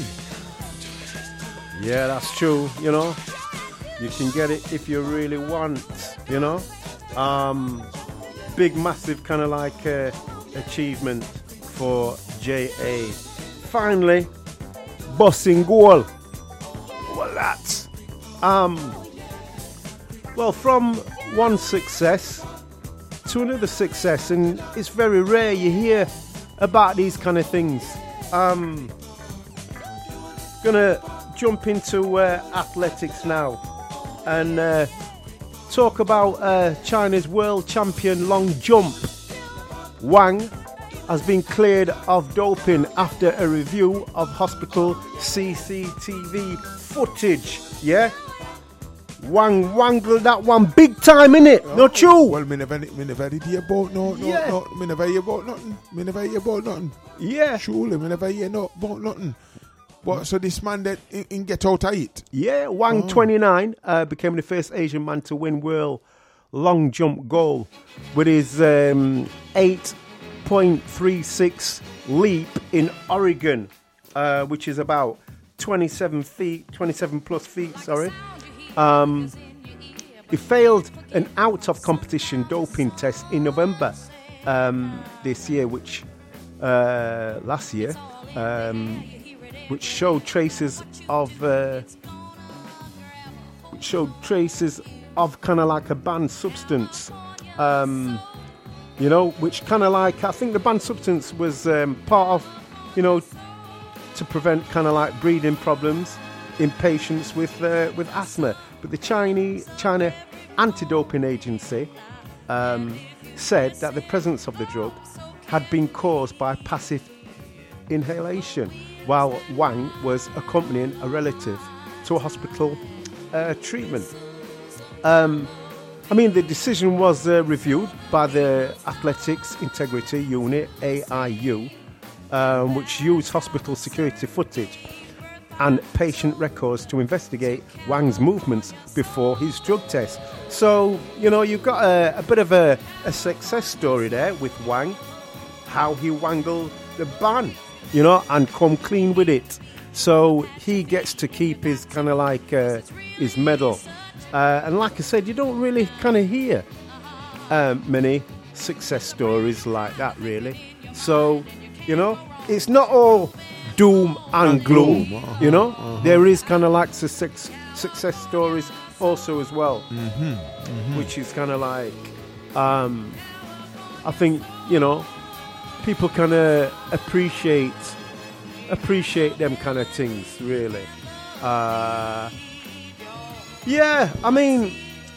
Yeah, that's true. You know, you can get it if you really want. You know, um, big, massive kind of like uh, achievement for J A. Finally, bossing goal. Well, that's um. Well, from one success to another success, and it's very rare you hear about these kind of things. Um, gonna jump into uh, athletics now and uh, talk about uh, China's world champion long jump. Wang has been cleared of doping after a review of hospital C C T V footage. Yeah? Wang wangled that one big time, innit? Oh, not true. Well, me never, me never did hear about no, no, yeah. no, me never hear about nothing. Me never hear about nothing. Yeah. Surely, me never hear no, about nothing. But so this man that in, in get out of it? Yeah, Wang, oh. twenty-nine, uh, became the first Asian man to win world long jump gold with his um, eight point three six leap in Oregon, uh, which is about twenty-seven feet, twenty-seven plus feet, sorry. Um, he failed an out-of-competition doping test in November um, this year, which uh, last year, um, which showed traces of uh, which showed traces of kind of like a banned substance, um, you know, which kind of like I think the banned substance was um, part of, you know, to prevent kind of like breathing problems in patients with uh, with asthma. But the Chinese China Anti-Doping Agency um, said that the presence of the drug had been caused by passive inhalation, while Wang was accompanying a relative to a hospital uh, treatment. Um, I mean, the decision was uh, reviewed by the Athletics Integrity Unit, A I U, um, which used hospital security footage and patient records to investigate Wang's movements before his drug test. So, you know, you've got a, a bit of a, a success story there with Wang, how he wangled the ban, you know, and come clean with it. So he gets to keep his kind of like uh, his medal. Uh, and like I said, you don't really kind of hear um, many success stories like that, really. So, you know, it's not all doom and, and gloom, gloom. Uh-huh. You know. Uh-huh. There is kind of like success, success stories also as well, mm-hmm. Mm-hmm. which is kind of like, um, I think, you know, people kind of appreciate appreciate them kind of things, really. Uh, yeah, I mean,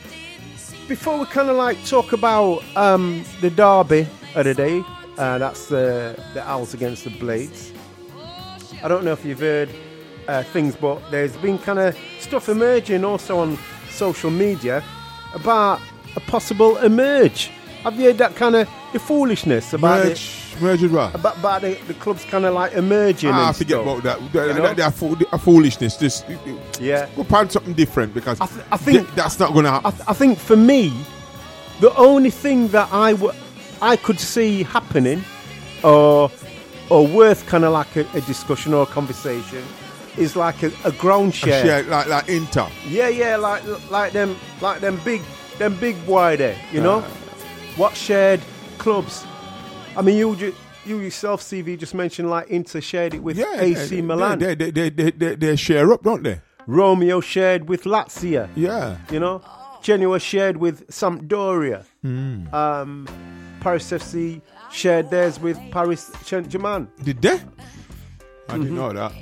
before we kind of like talk about um, the derby of the day, uh, that's the the Owls against the Blades. I don't know if you've heard uh, things, but there's been kind of stuff emerging also on social media about a possible emerge. Have you heard that kind of the foolishness about merge, it? Merge with what? About, about the, the clubs kind of like emerging. Ah, and I forget stuff, about that. That, you know? that, that, fool, a foolishness. Just yeah, go find something different because I, th- I think th- that's not going to happen. I, th- I think for me, the only thing that I w- I could see happening, or or worth kind of like a, a discussion or a conversation, is like a, a ground share, a share like like Inter. Yeah, yeah, like like them like them big them big boy there, you know. Uh. What shared clubs? I mean, you ju- you yourself, C V, just mentioned like Inter shared it with Yeah, A C they, Milan. They, they, they, they, they, they share up, don't they? Romeo shared with Lazio. Yeah. You know? Genoa shared with Sampdoria. Mm. Um, Paris F C shared theirs with Paris Saint-Germain. Did they? I Mm-hmm. didn't know that.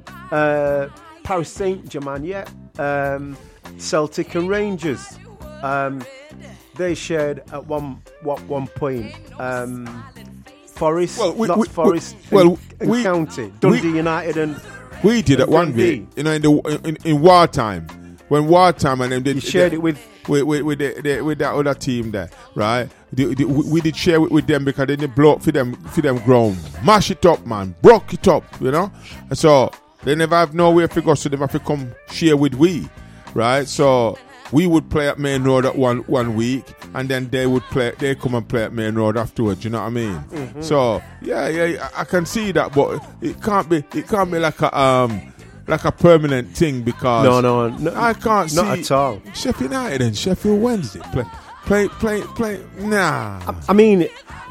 Uh, Paris Saint-Germain, yeah. Um, Celtic and Rangers. Um, they shared at one what one point. Um, Forest, Well, we- not we- Forest, we- and, well, and we- County. Dundee we- United and We did it and one Dundee. bit, you know, in the in, in wartime. When wartime and then they, You shared they, it with with with with, the, the, with that other team there, right? The, the, we did share it with them because they didn't blow up for them for them ground, mash it up, man, broke it up, you know. And so they never have nowhere to go, so they have to come share with we, right? So we would play at Main Road at one one week, and then they would play. They come and play at Main Road afterwards. You know what I mean? Mm-hmm. So yeah, yeah, I, I can see that, but it can't be. It can't be like a um. like a permanent thing because No, no, no I can't see not at all. Sheffield United and Sheffield Wednesday play, play, play, play. Nah, I, I mean,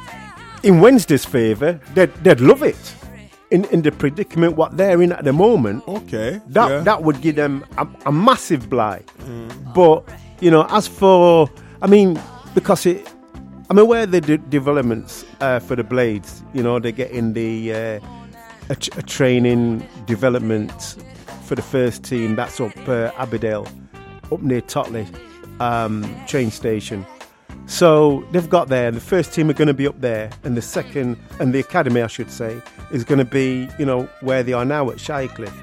in Wednesday's favour, they'd, they'd love it. In in the predicament what they're in at the moment, okay, that yeah. that would give them a, a massive blight. Mm. But you know, as for, I mean, because it, I'm aware of the de- developments uh, for the Blades. You know, they're getting the uh, a, a training development for the first team. That's up uh, Aberdale, up near Totley um, train station. So they've got there, and the first team are going to be up there, and the second, and the academy, I should say, is going to be, you know, where they are now at Shirecliffe.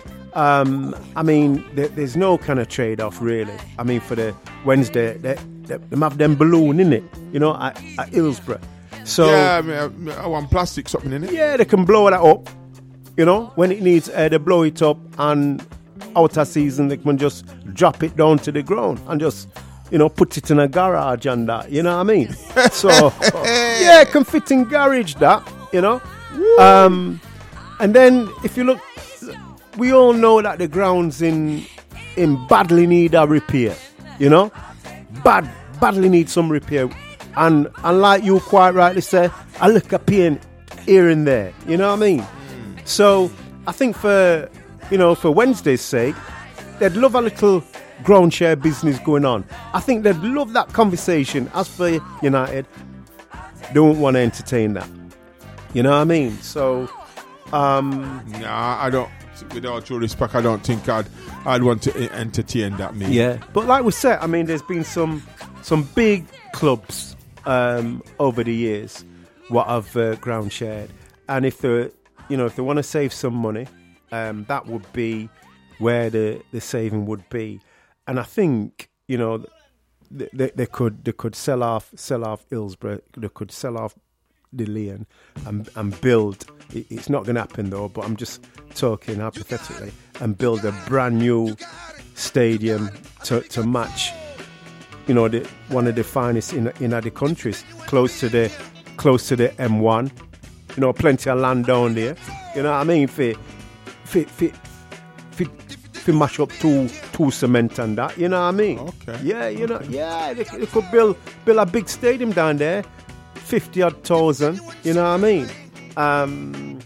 Um, I mean, there, there's no kind of trade-off, really. I mean, for the Wednesday, they, they, they have them balloon, in it, you know, at, at Hillsborough. So yeah, I, mean, I, I want plastic something in it. Yeah, they can blow that up, you know, when it needs, uh, they blow it up, and outer season, they can just drop it down to the ground and just, you know, put it in a garage and that, you know what I mean? So, yeah, it can fit in garage, that, you know. Um, and then, if you look, we all know that the ground's in in badly need a repair, you know? Bad, badly need some repair. And, and like you quite rightly say, a look of pain here and there, you know what I mean? Mm. So, I think for, you know, for Wednesday's sake, they'd love a little ground share business going on. I think they'd love that conversation. As for United, they won't want to entertain that. You know what I mean? So, um... Nah, I don't, with all due respect, I don't think I'd, I'd want to entertain that, me. Yeah, but like we said, I mean, there's been some some big clubs um, over the years what have uh, ground shared. And if they, you know, if they want to save some money, um, that would be where the, the saving would be. And I think, you know, they, they, they could they could sell off sell off Hillsborough, they could sell off the Leon and and build. It, it's not going to happen though, but I'm just talking hypothetically, and build a brand new stadium to, to match, you know, the one of the finest in in other countries, close to the close to the M one. You know, plenty of land down there. You know what I mean? For for for for, for mash up two two cement and that. You know what I mean? Okay. Yeah, you know, yeah, they, they could build build a big stadium down there, fifty odd thousand. You know what I mean? Um,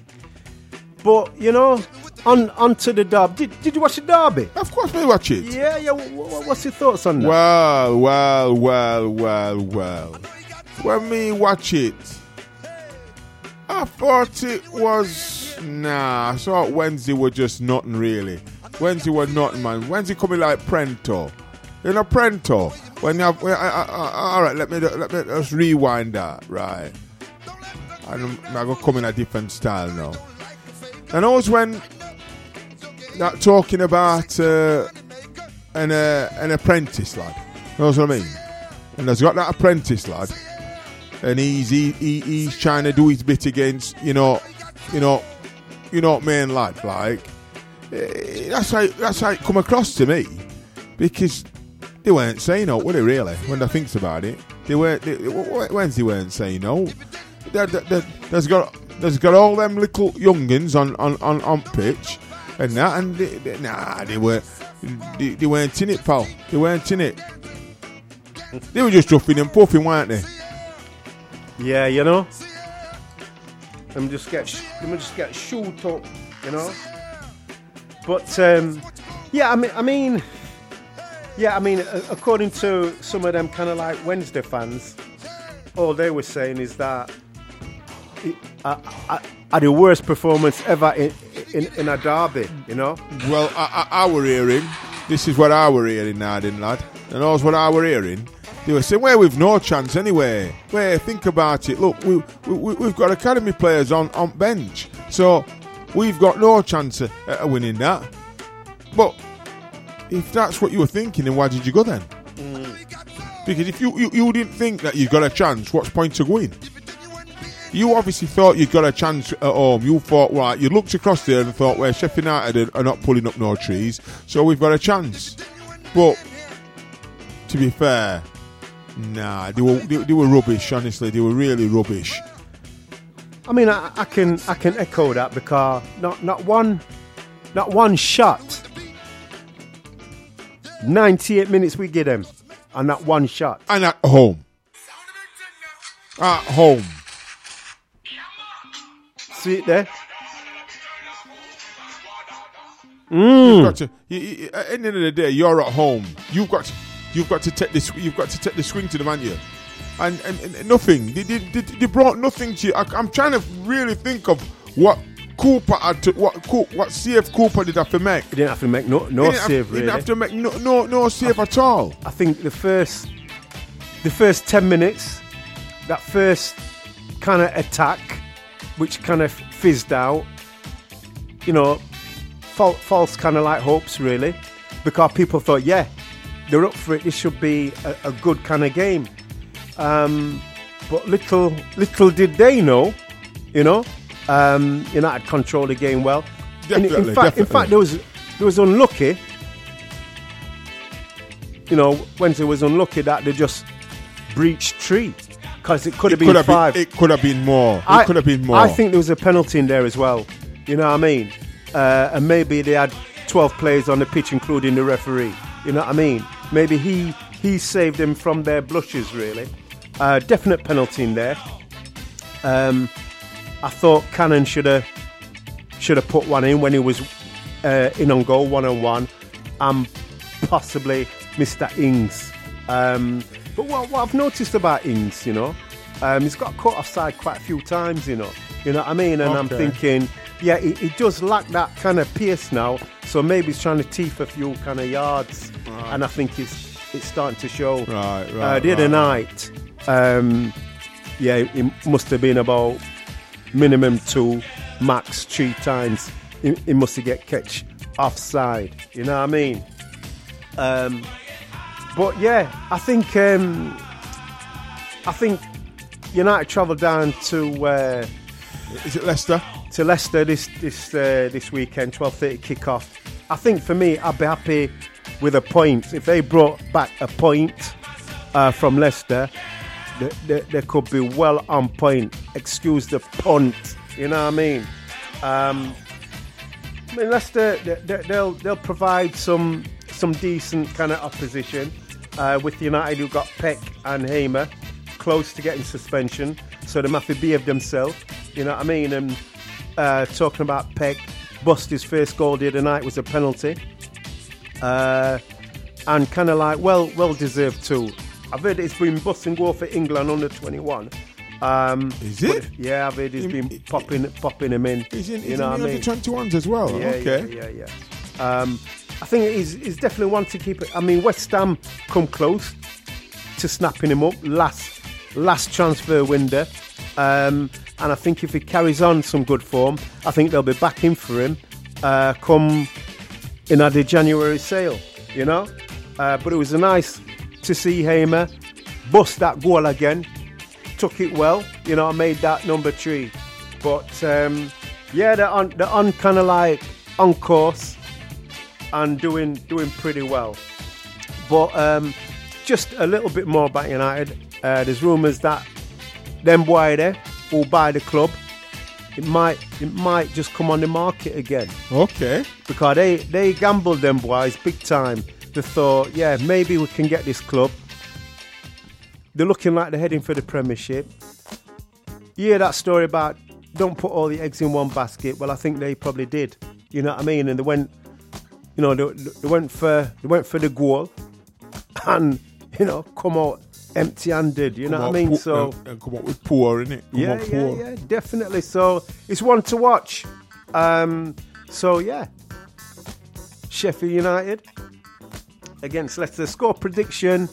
but you know, on onto the derby. Did Did you watch the derby? Of course, we watch it. Yeah, yeah. W- w- what's your thoughts on that? Well, well, well, well, well. When me watch it, I thought it was nah. I thought Wednesday were just nothing really. Wednesday were nothing, man. Wednesday coming like Prento. You know Prento. When you have, well, I, I, I, all right, let me let me just rewind that, right? I'm, I'm gonna come in a different style now. And always when that talking about uh, an uh, an apprentice lad, you know what I mean? And there's got that apprentice lad, and he's he, he he's trying to do his bit against you know, you know, you know, main lad like. That's how that's how it come across to me, because they weren't saying no, were they really? When I think about it, they weren't. They, Wednesday weren't saying no. There, there, there's got there's got all them little youngins on, on, on, on pitch and that, and they, they, nah, they were they, they weren't in it, pal. They weren't in it. They were just huffing and puffing, weren't they? Yeah, you know. Let me just get let me just get shoot up, you know. But um, yeah, I mean, I mean, yeah, I mean, according to some of them kind of like Wednesday fans, all they were saying is that it, uh, uh, uh, the worst performance ever in, in in a derby, you know. Well, I, I, I were hearing. This is what I were hearing now, then, lad, and that's what I were hearing. They were saying, well, we've no chance anyway. Well, think about it. Look, we, we we've got academy players on on bench, so. We've got no chance of, uh, winning that. But if that's what you were thinking, then why did you go then? Mm. Because if you, you, you didn't think that you got a chance, what's the point of going? You obviously thought you got a chance at home. You thought, right, you looked across there and thought, well, Sheffield United are not pulling up no trees, so we've got a chance. But to be fair, nah, they were they, they were rubbish. Honestly, they were really rubbish. I mean, I, I can I can echo that because not not one not one shot. ninety-eight minutes we get them, and not one shot. And at home. At home. See it there. Mm. You've got to, you, you, at the end of the day, you're at home. You've got to, you've got to take this. You've got to take the swing to the man here. And, and, and nothing. They, they, they, they brought nothing to you. I, I'm trying to really think of what Cooper had to, what what C F Cooper did have to make. He didn't have to make no no he save. Have, really. He didn't have to make no no, no save I, at all. I think the first the first ten minutes, that first kind of attack, which kind of fizzed out. You know, false, false kind of like hopes really, because people thought, yeah, they're up for it. This should be a, a good kind of game. Um, but little, little did they know, you know, um, United controlled the game well. Definitely, in, in fact, definitely. in fact, there was, there was unlucky. You know, Wednesday was unlucky that they just breached three, because it could have been five. Been, it could have been more. It I, could have been more. I think there was a penalty in there as well. You know what I mean? Uh, and maybe they had twelve players on the pitch, including the referee. You know what I mean? Maybe he he saved them from their blushes, really. Uh, definite penalty in there. Um, I thought Cannon should have should have put one in when he was uh, in on goal, one on one, and possibly Mister Ings. Um, but what, what I've noticed about Ings, you know, um, he's got caught offside quite a few times, you know. You know what I mean? And okay. I'm thinking, yeah, he, he does lack that kind of pace now. So maybe he's trying to teeth a few kind of yards, right. And I think it's it's starting to show. Right, right. Uh, the other right. night. Um, yeah, it must have been about minimum two, max three times. He, he must have get catch offside. You know what I mean? Um, but yeah, I think um, I think United travelled down to uh, is it Leicester? To Leicester this this uh, this weekend, twelve thirty kick-off. I think for me, I'd be happy with a point. If they brought back a point uh, from Leicester, they, they, they could be well on point. Excuse the punt, you know what I mean? Um, I mean, Leicester, they, they'll they'll provide some some decent kind of opposition uh, with United, who got Peck and Hamer close to getting suspension, so they must behave themselves. You know what I mean? And uh, talking about Peck, bust his first goal the other night was a penalty, uh, and kind of like well well deserved too. I've heard it's been busting goal for England under twenty-one, Um, Is it? Yeah, I've heard he's been popping popping him in. He's in, you he's know in what the I mean? under twenty-ones as well. Yeah, okay. yeah, yeah, yeah. Um, I think he's, he's definitely one to keep it. I mean, West Ham come close to snapping him up last last transfer window. Um, and I think if he carries on some good form, I think they'll be back in for him uh, come in at the January sale, you know. Uh, but it was nice to see Hamer bust that goal again. Took it well, you know, made that number three. But um, yeah, they're on, they're on kind of like on course and doing doing pretty well. But um, just a little bit more about United. Uh, there's rumours that them boy there will buy the club. It might it might just come on the market again. Okay. Because they, they gambled them boys big time. They thought, yeah, maybe we can get this club. They're looking like they're heading for the Premiership. You hear that story about don't put all the eggs in one basket. Well, I think they probably did. You know what I mean? And they went, you know, they, they went for they went for the goal, and you know, come out empty-handed. You know Come what I mean? Poor, So and, and come up with poor, innit? Come yeah, up yeah, poor. yeah, definitely. So it's one to watch. Um, so yeah, Sheffield United against Leicester. Score prediction.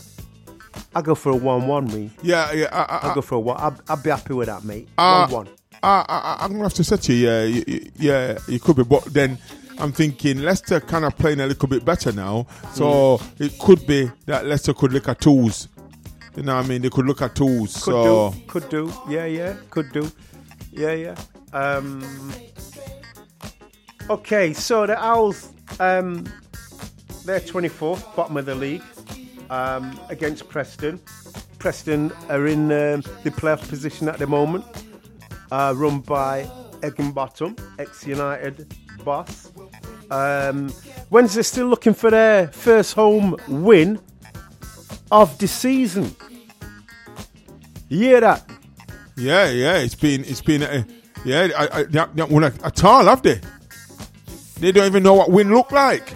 I go for a one-one, me. Yeah, yeah. I, I, I'll go for a one. I'll, I'll be happy with that, mate. Uh, one-one. I, I, I'm gonna have to say to you, yeah, you, you- yeah, you could be, but then I'm thinking Leicester kind of playing a little bit better now, so Mm. it could be that Leicester could look at tools. You know what I mean? They could look at tools. Could so do. Could do. Yeah, yeah. Could do. Yeah, yeah. Um, okay, so the Owls, um, they're twenty-fourth, bottom of the league, um, against Preston. Preston are in um, the playoff position at the moment, uh, run by Eggenbottom, ex-United boss. Um, Wednesday still looking for their first home win of the season. You hear that? yeah, yeah, it's been, it's been, uh, yeah, I, I, they don't win at all, have they? They don't even know what win look like.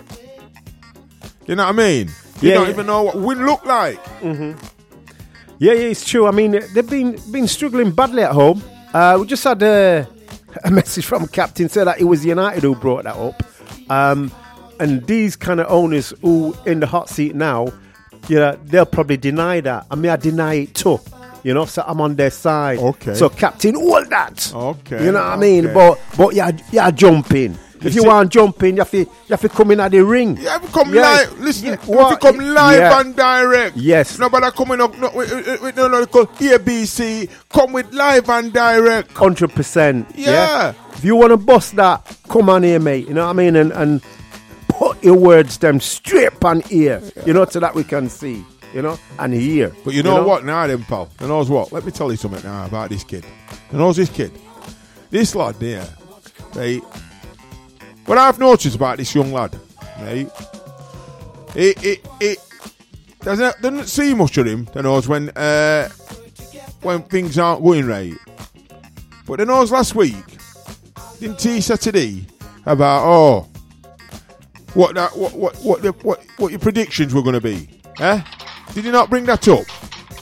You know what I mean? They Yeah, don't yeah. even know what win look like. Mm-hmm. Yeah, yeah, it's true. I mean, they've been been struggling badly at home. Uh, we just had a, a message from Captain said that it was United who brought that up. Um, and these kind of owners who in the hot seat now, you know, they'll probably deny that. I mean, I deny it too. You know, so I'm on their side. Okay. So Captain, all that. Okay. You know what I mean? okay. But but yeah, yeah, jumping. If you see- want jumping, you have to you have to come in at the ring. You have to come Yes. live. Listen, Yeah, you have to what? come live Yeah. and direct. Yes. Nobody coming up no, with, with, with no local A B C. Come with live and direct. Hundred percent. Yeah. If you want to bust that, come on here, mate. You know what I mean? And and put your words them straight on ear. You know, so that we can see. You know, and hear. But you know, what now, then, pal? You knows what? Let me tell you something now about this kid. You knows this kid? This lad there, right? What I've noticed about this young lad, right? It it it doesn't doesn't see much of him. You knows when uh when things aren't going right. But you knows last week, didn't he say today about oh what that what what what the, what what your predictions were going to be? Eh? Did you not bring that up?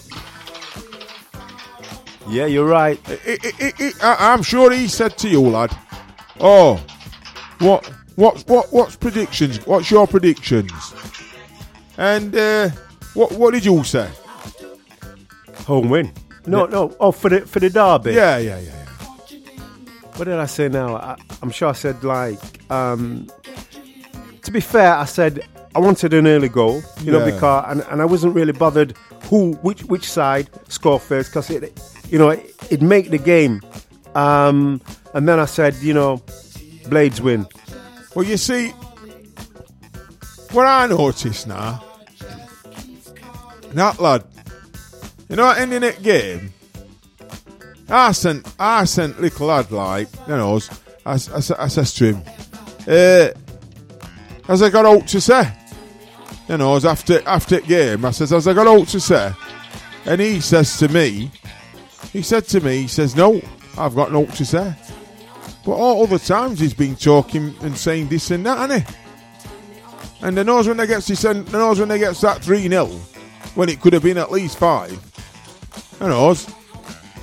Yeah, you're right. It, it, it, it, I, I'm sure he said to you, lad. Oh, what, what, what, what's predictions? What's your predictions? And uh, what, what did you say? Home win. No, no. Oh, for the for the derby. Yeah, yeah, yeah. yeah. What did I say now? I, I'm sure I said like. Um, to be fair, I said I wanted an early goal. You know, Yeah. because and, and I wasn't really bothered who which which side score first because it, you know, it, it'd make the game. Um, and then I said, you know, Blades win. Well, you see, what I noticed now, that lad, you know, ending that game, I sent, I sent little lad like, you know, I, I, I, I says to him, uh, as I got out to say, you know, as after after the game, I says, as I got out to say, and he says to me, he said to me, he says, no, I've got no to say. But all other times he's been talking and saying this and that, hasn't he? And the knows when they gets this, the knows when they gets that three nil, when it could have been at least five. The knows.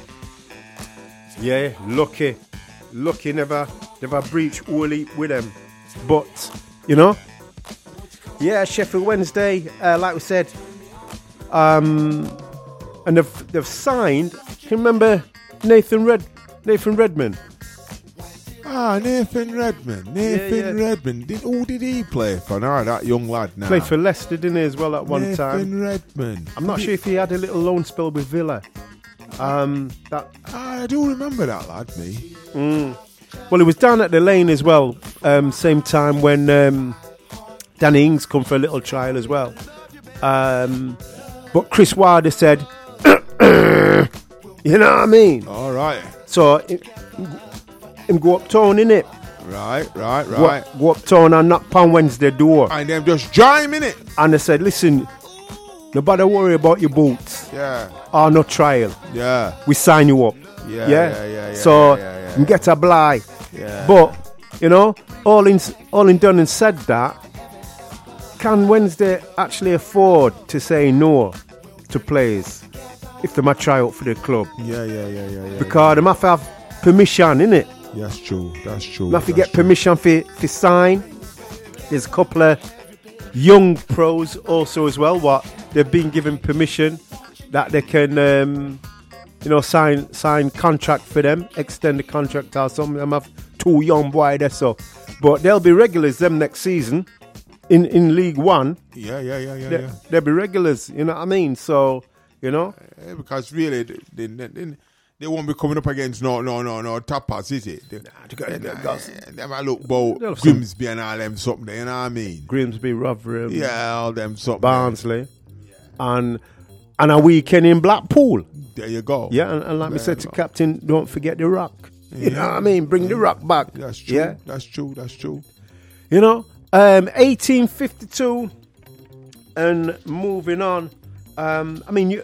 Yeah, lucky. Lucky never never breached Woolley with them. But, you know, yeah, Sheffield Wednesday, uh, like we said, um, and they've, they've signed, can you remember Nathan Red Nathan Redmond? Ah, Nathan Redmond. Nathan yeah, yeah. Redmond. Did, who did he play for? No, that young lad now. Played for Leicester, didn't he, as well at one Nathan time? Nathan Redmond. I'm not did sure if he had a little loan spell with Villa. Um, that I do remember that lad, me. Mm. Well, he was down at the Lane as well, um, same time when um, Danny Ings come for a little trial as well. Um, but Chris Wilder said, you know what I mean? All right. So, it, him go uptown, innit? Right, right, right. Go, go uptown and knock on Wednesday door. And them just jam in it. And they said, listen, nobody worry about your boots. Yeah. Or no trial. Yeah. We sign you up. Yeah, yeah, yeah, yeah. yeah so, yeah, yeah, yeah, you get a blight. Yeah. But, you know, all in, all in done and said that, can Wednesday actually afford to say no to players if they might try out for the club? Yeah, yeah, yeah, yeah. yeah because yeah. they must have permission, innit? That's true, that's true. They have to that's get permission for, for sign. There's a couple of young pros also as well, what they've been given permission that they can, um, you know, sign sign contract for them, extend the contract or some of them have two young boys there, so. But they'll be regulars them next season in, in League One. Yeah, yeah, yeah, yeah, they, yeah. They'll be regulars, you know what I mean? So, you know. Yeah, because really, they, they, they, they won't be coming up against no, no, no, no tappers, is it? They, nah, they, they, they, they might look about Grimsby and all them something, you know what I mean? Grimsby, Rotherham. Yeah, all them something. Barnsley. And and a weekend in Blackpool. There you go. Yeah, and, and like there we said to go. Captain, don't forget the rock. You yeah. know what I mean? Bring the rock back. That's true. Yeah? That's true. That's true. You know, um, eighteen fifty-two and moving on. Um, I mean, you,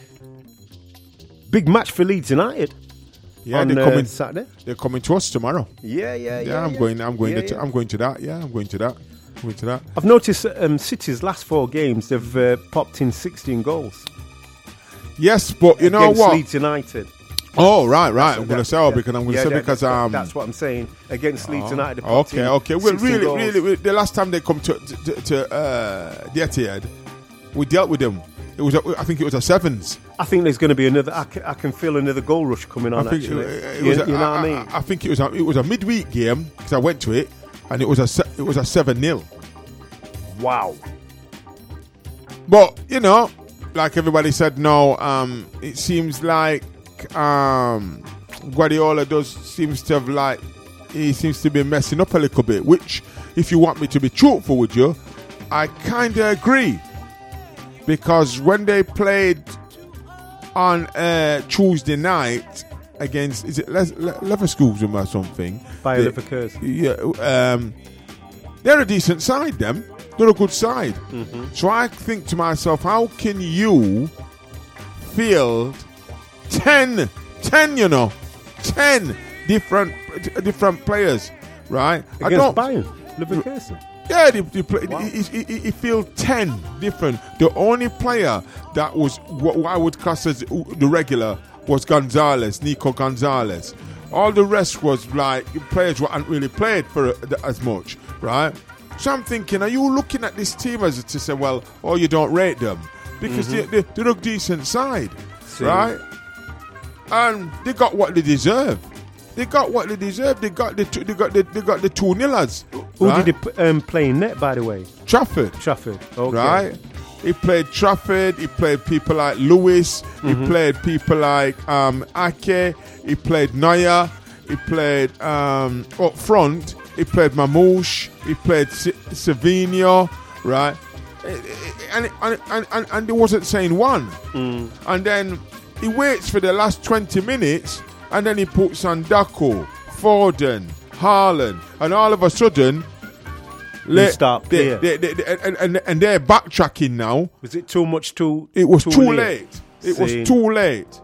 big match for Leeds United. Yeah, on, they're coming uh, Saturday. They're coming to us tomorrow. Yeah, yeah, yeah. Yeah, I'm yeah. going. I'm going. Yeah, to, yeah. I'm going to that. Yeah, I'm going to that. I'm going to that. I've noticed um, City's last four games they've uh, popped in sixteen goals. Yes, but you know against what? Leeds United. Oh, right, right. That's I'm going to that, say, oh, yeah. because I'm going to yeah, say that, because that, um. that's what I'm saying against Leeds oh, United. They popped Okay, in okay. Well, really, goals. really, really, the last time they come to to, to uh, the Etihad, we dealt with them. It was, a, I think, it was a sevens. I think there's going to be another. I can, I can feel another goal rush coming on. I think actually, it, it you, was a, you know I, what I mean? I, I think it was a, it was a midweek game because I went to it, and it was a se- it was a seven nil. Wow. But you know, like everybody said, no. Um, it seems like um, Guardiola does seems to have like he seems to be messing up a little bit. Which, if you want me to be truthful with you, I kind of agree. Because when they played on uh, Tuesday night against, is it Le- Le- Leverkusen or something? Bayer They- Leverkusen. Yeah, um, they're a decent side, them. They're a good side. Mm-hmm. So I think to myself, how can you field ten, ten, you know, ten different different players, right? Against I don't, Bayern Leverkusen. Yeah, they, they play, Wow. he, he, he, he filled ten different. The only player that was what I would class as the regular was Gonzalez, Nico Gonzalez. All the rest was like players who hadn't really played for as much, right? So I'm thinking, are you looking at this team as to say, well, oh, you don't rate them? Because Mhm. they, they, they're a decent side, See. right? And they got what they deserve. They got what they deserve. They got the two, they got the they got the two nillers. Who right? did he um, play in net, by the way? Trafford. Trafford. Okay. Right? He played Trafford. He played people like Lewis. He Mhm. played people like um, Ake. He played Neuer. He played um, up front. He played Mamouche. He played S- Savinho. Right? And, and, and, and, and he wasn't saying one. Mm. And then he waits for the last twenty minutes, and then he puts on Dako, Foden, Haaland, and all of a sudden, They start they, clear. they, they, they, and, and, and they're backtracking now. Was it too much too? It was too, too, late. late. It See. was too late.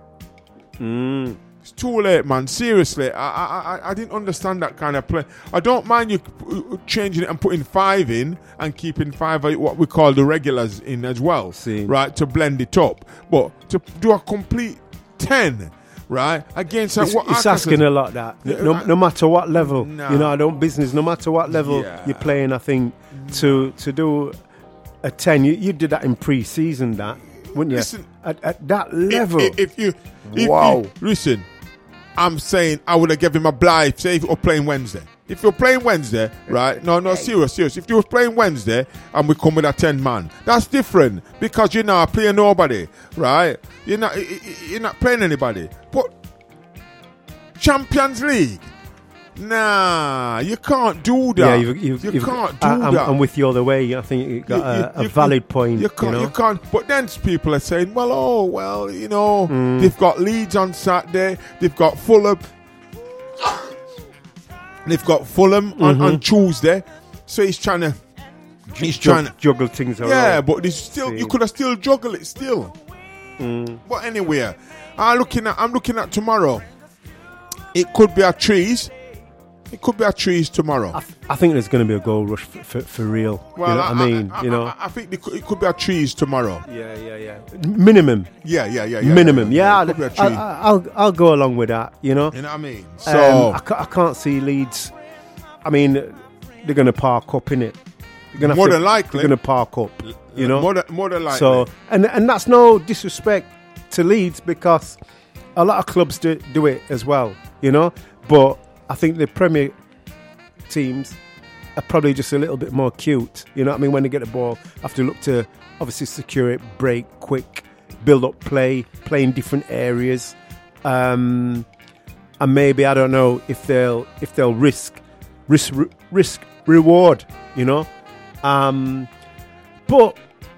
Mm. It's too late, man. Seriously, I, I I I didn't understand that kind of play. I don't mind you changing it and putting five in and keeping five of what we call the regulars in as well, See. right? To blend it up, but to do a complete ten, right? Against it's, what it's asking a lot. That no, no matter what level, nah. you know, I don't business. No matter what level yeah. you're playing, I think to to do a ten, you, you did that in pre-season, that wouldn't you? Listen, at, at that level, if, if, if you, if wow. You, listen, I'm saying I would have given him a Blythe. Say if you were playing Wednesday. If you're playing Wednesday, right? No, no, serious, serious. If you were playing Wednesday and we come with a ten man, that's different because you're not playing nobody, right? You're not, you're not playing anybody. But Champions League, nah, you can't do that. Yeah, you've, you've, you you've, can't do I, I'm, that. I'm with you all the way. I think you got You- a, you- a valid point. You can't, you know? you can't. But then people are saying, well, oh, well, you know, Mm. they've got Leeds on Saturday, they've got Fulham. They've got Fulham on, Mhm. on Tuesday, so he's trying to, he's Jug- trying to juggle things around. Yeah, but there's still, See. you could have still juggle it still. Mm. But anyway, I'm looking at, I'm looking at tomorrow. It could be a trees. It could be a trees tomorrow. I, I think there's going to be a goal rush for, for, for real. Well, you know what I mean? I, you know, I, I think it could, it could be a trees tomorrow. Yeah, yeah, yeah. Minimum. Yeah, yeah, yeah, yeah. Minimum. Yeah, Yeah, it could be a I'll, tree. I'll, I'll I'll go along with that. You know. You know what I mean? Um, So I, ca- I can't see Leeds. I mean, they're going to park up in it. Gonna More to, than likely. they're going to park up. You know, more than, more than likely. So, and and that's no disrespect to Leeds because a lot of clubs do, do it as well, you know. But I think the Premier teams are probably just a little bit more cute, you know what I mean? When they get the ball, have to look to obviously secure it, break quick, build up play, play in different areas, um, and maybe I don't know if they'll if they'll risk risk risk reward, you know. Um, but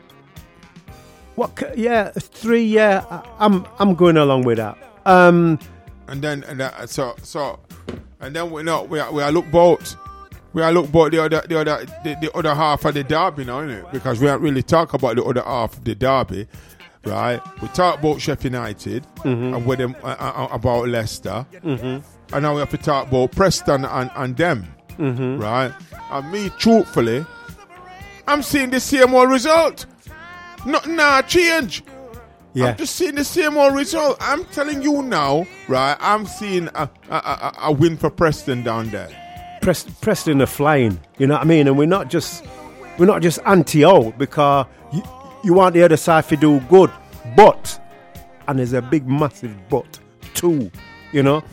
what? ca- Yeah, three. Yeah, I- I'm I'm going along with that. Um, and then and that, so so and then we know we are, we are look both we are look both the other the other the, the other half of the derby now, innit? Because we haven't really talked about the other half of the derby, right? We talk about Sheffield United Mhm. and with them uh, uh, about Leicester, Mhm. and now we have to talk about Preston and, and them, Mhm. right? And me, truthfully, I'm seeing the same old result. Nothing nah change. Yeah. I'm just seeing the same old result. I'm telling you now, right? I'm seeing a, a, a, a win for Preston down there. Prest, Preston are flying, you know what I mean? And we're not just we're not just anti-out because you, you want the other side to do good, but and there's a big massive but too, you know,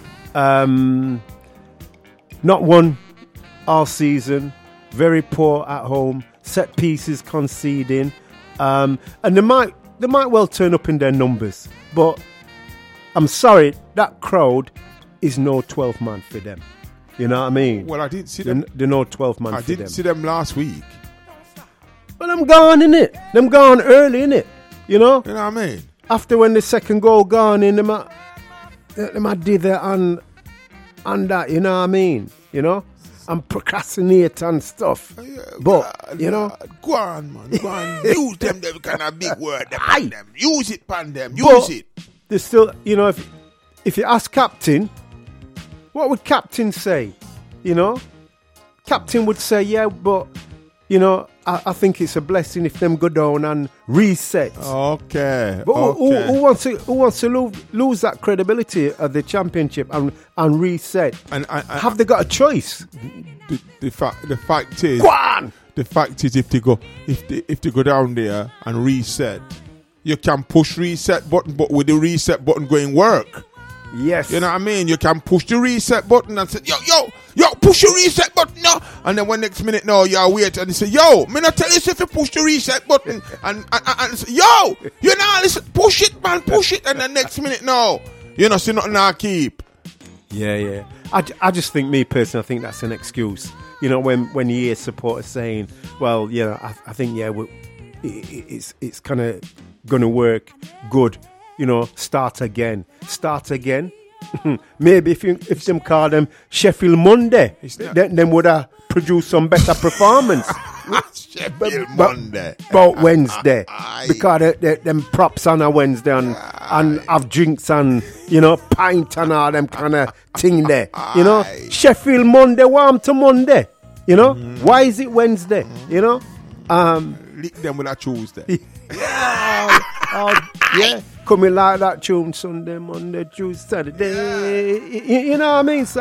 um, not one all season, very poor at home, set pieces conceding, um, and they might they might well turn up in their numbers, but I'm sorry, that crowd is no twelve man for them. You know what I mean? Well, I didn't see They're, them. they're no twelve man I for didn't them. see them last week. Well, I'm gone in it. Them gone early in it. You know. You know what I mean? After when the second goal gone in, them a, them a did that and and that. You know what I mean? You know. And procrastinate and stuff. But you know, go on, man. Go on. Use them. Them kind of big word. Them, them. Use it, pan them. Use but it. There's still, you know, if if you ask captain, what would captain say? You know, captain would say, yeah, but you know, I, I think it's a blessing if them go down and reset. Okay. But who, who, okay. who wants to who wants to lose, lose that credibility of the championship and and reset? And I, I, have they got a choice? The, the fact the fact is, Go on! the fact is, if they go if they if they go down there and reset, you can push reset button, but with the reset button going work. Yes. You know what I mean? You can push the reset button and say, yo, yo, yo, push the reset button, no. And then when next minute, no, you wait and you say, yo, me not tell you if you push the reset button. and, and, and, and say, yo, you know, listen, push it, man, push it. And the next minute, no. You know, see nothing I keep. Yeah, yeah. I, I just think, me personally, I think that's an excuse. You know, when, when you hear supporters saying, well, you know, I, I think, yeah, we, it, it's, it's kind of going to work good. You know, start again. Start again. Maybe if you if them call them Sheffield Monday, then them would have produced some better performance. Sheffield but, Monday. About Wednesday. Because they, they, them props on a Wednesday and, and have drinks and, you know, pint and all them kind of thing there. You know, Sheffield Monday, warm to Monday. You know, mm. why is it Wednesday? Mm. You know? Um, Lick them with a Tuesday. oh, oh, yeah. coming like that tune Sunday, Monday, Tuesday, Saturday. You, you know what I mean? So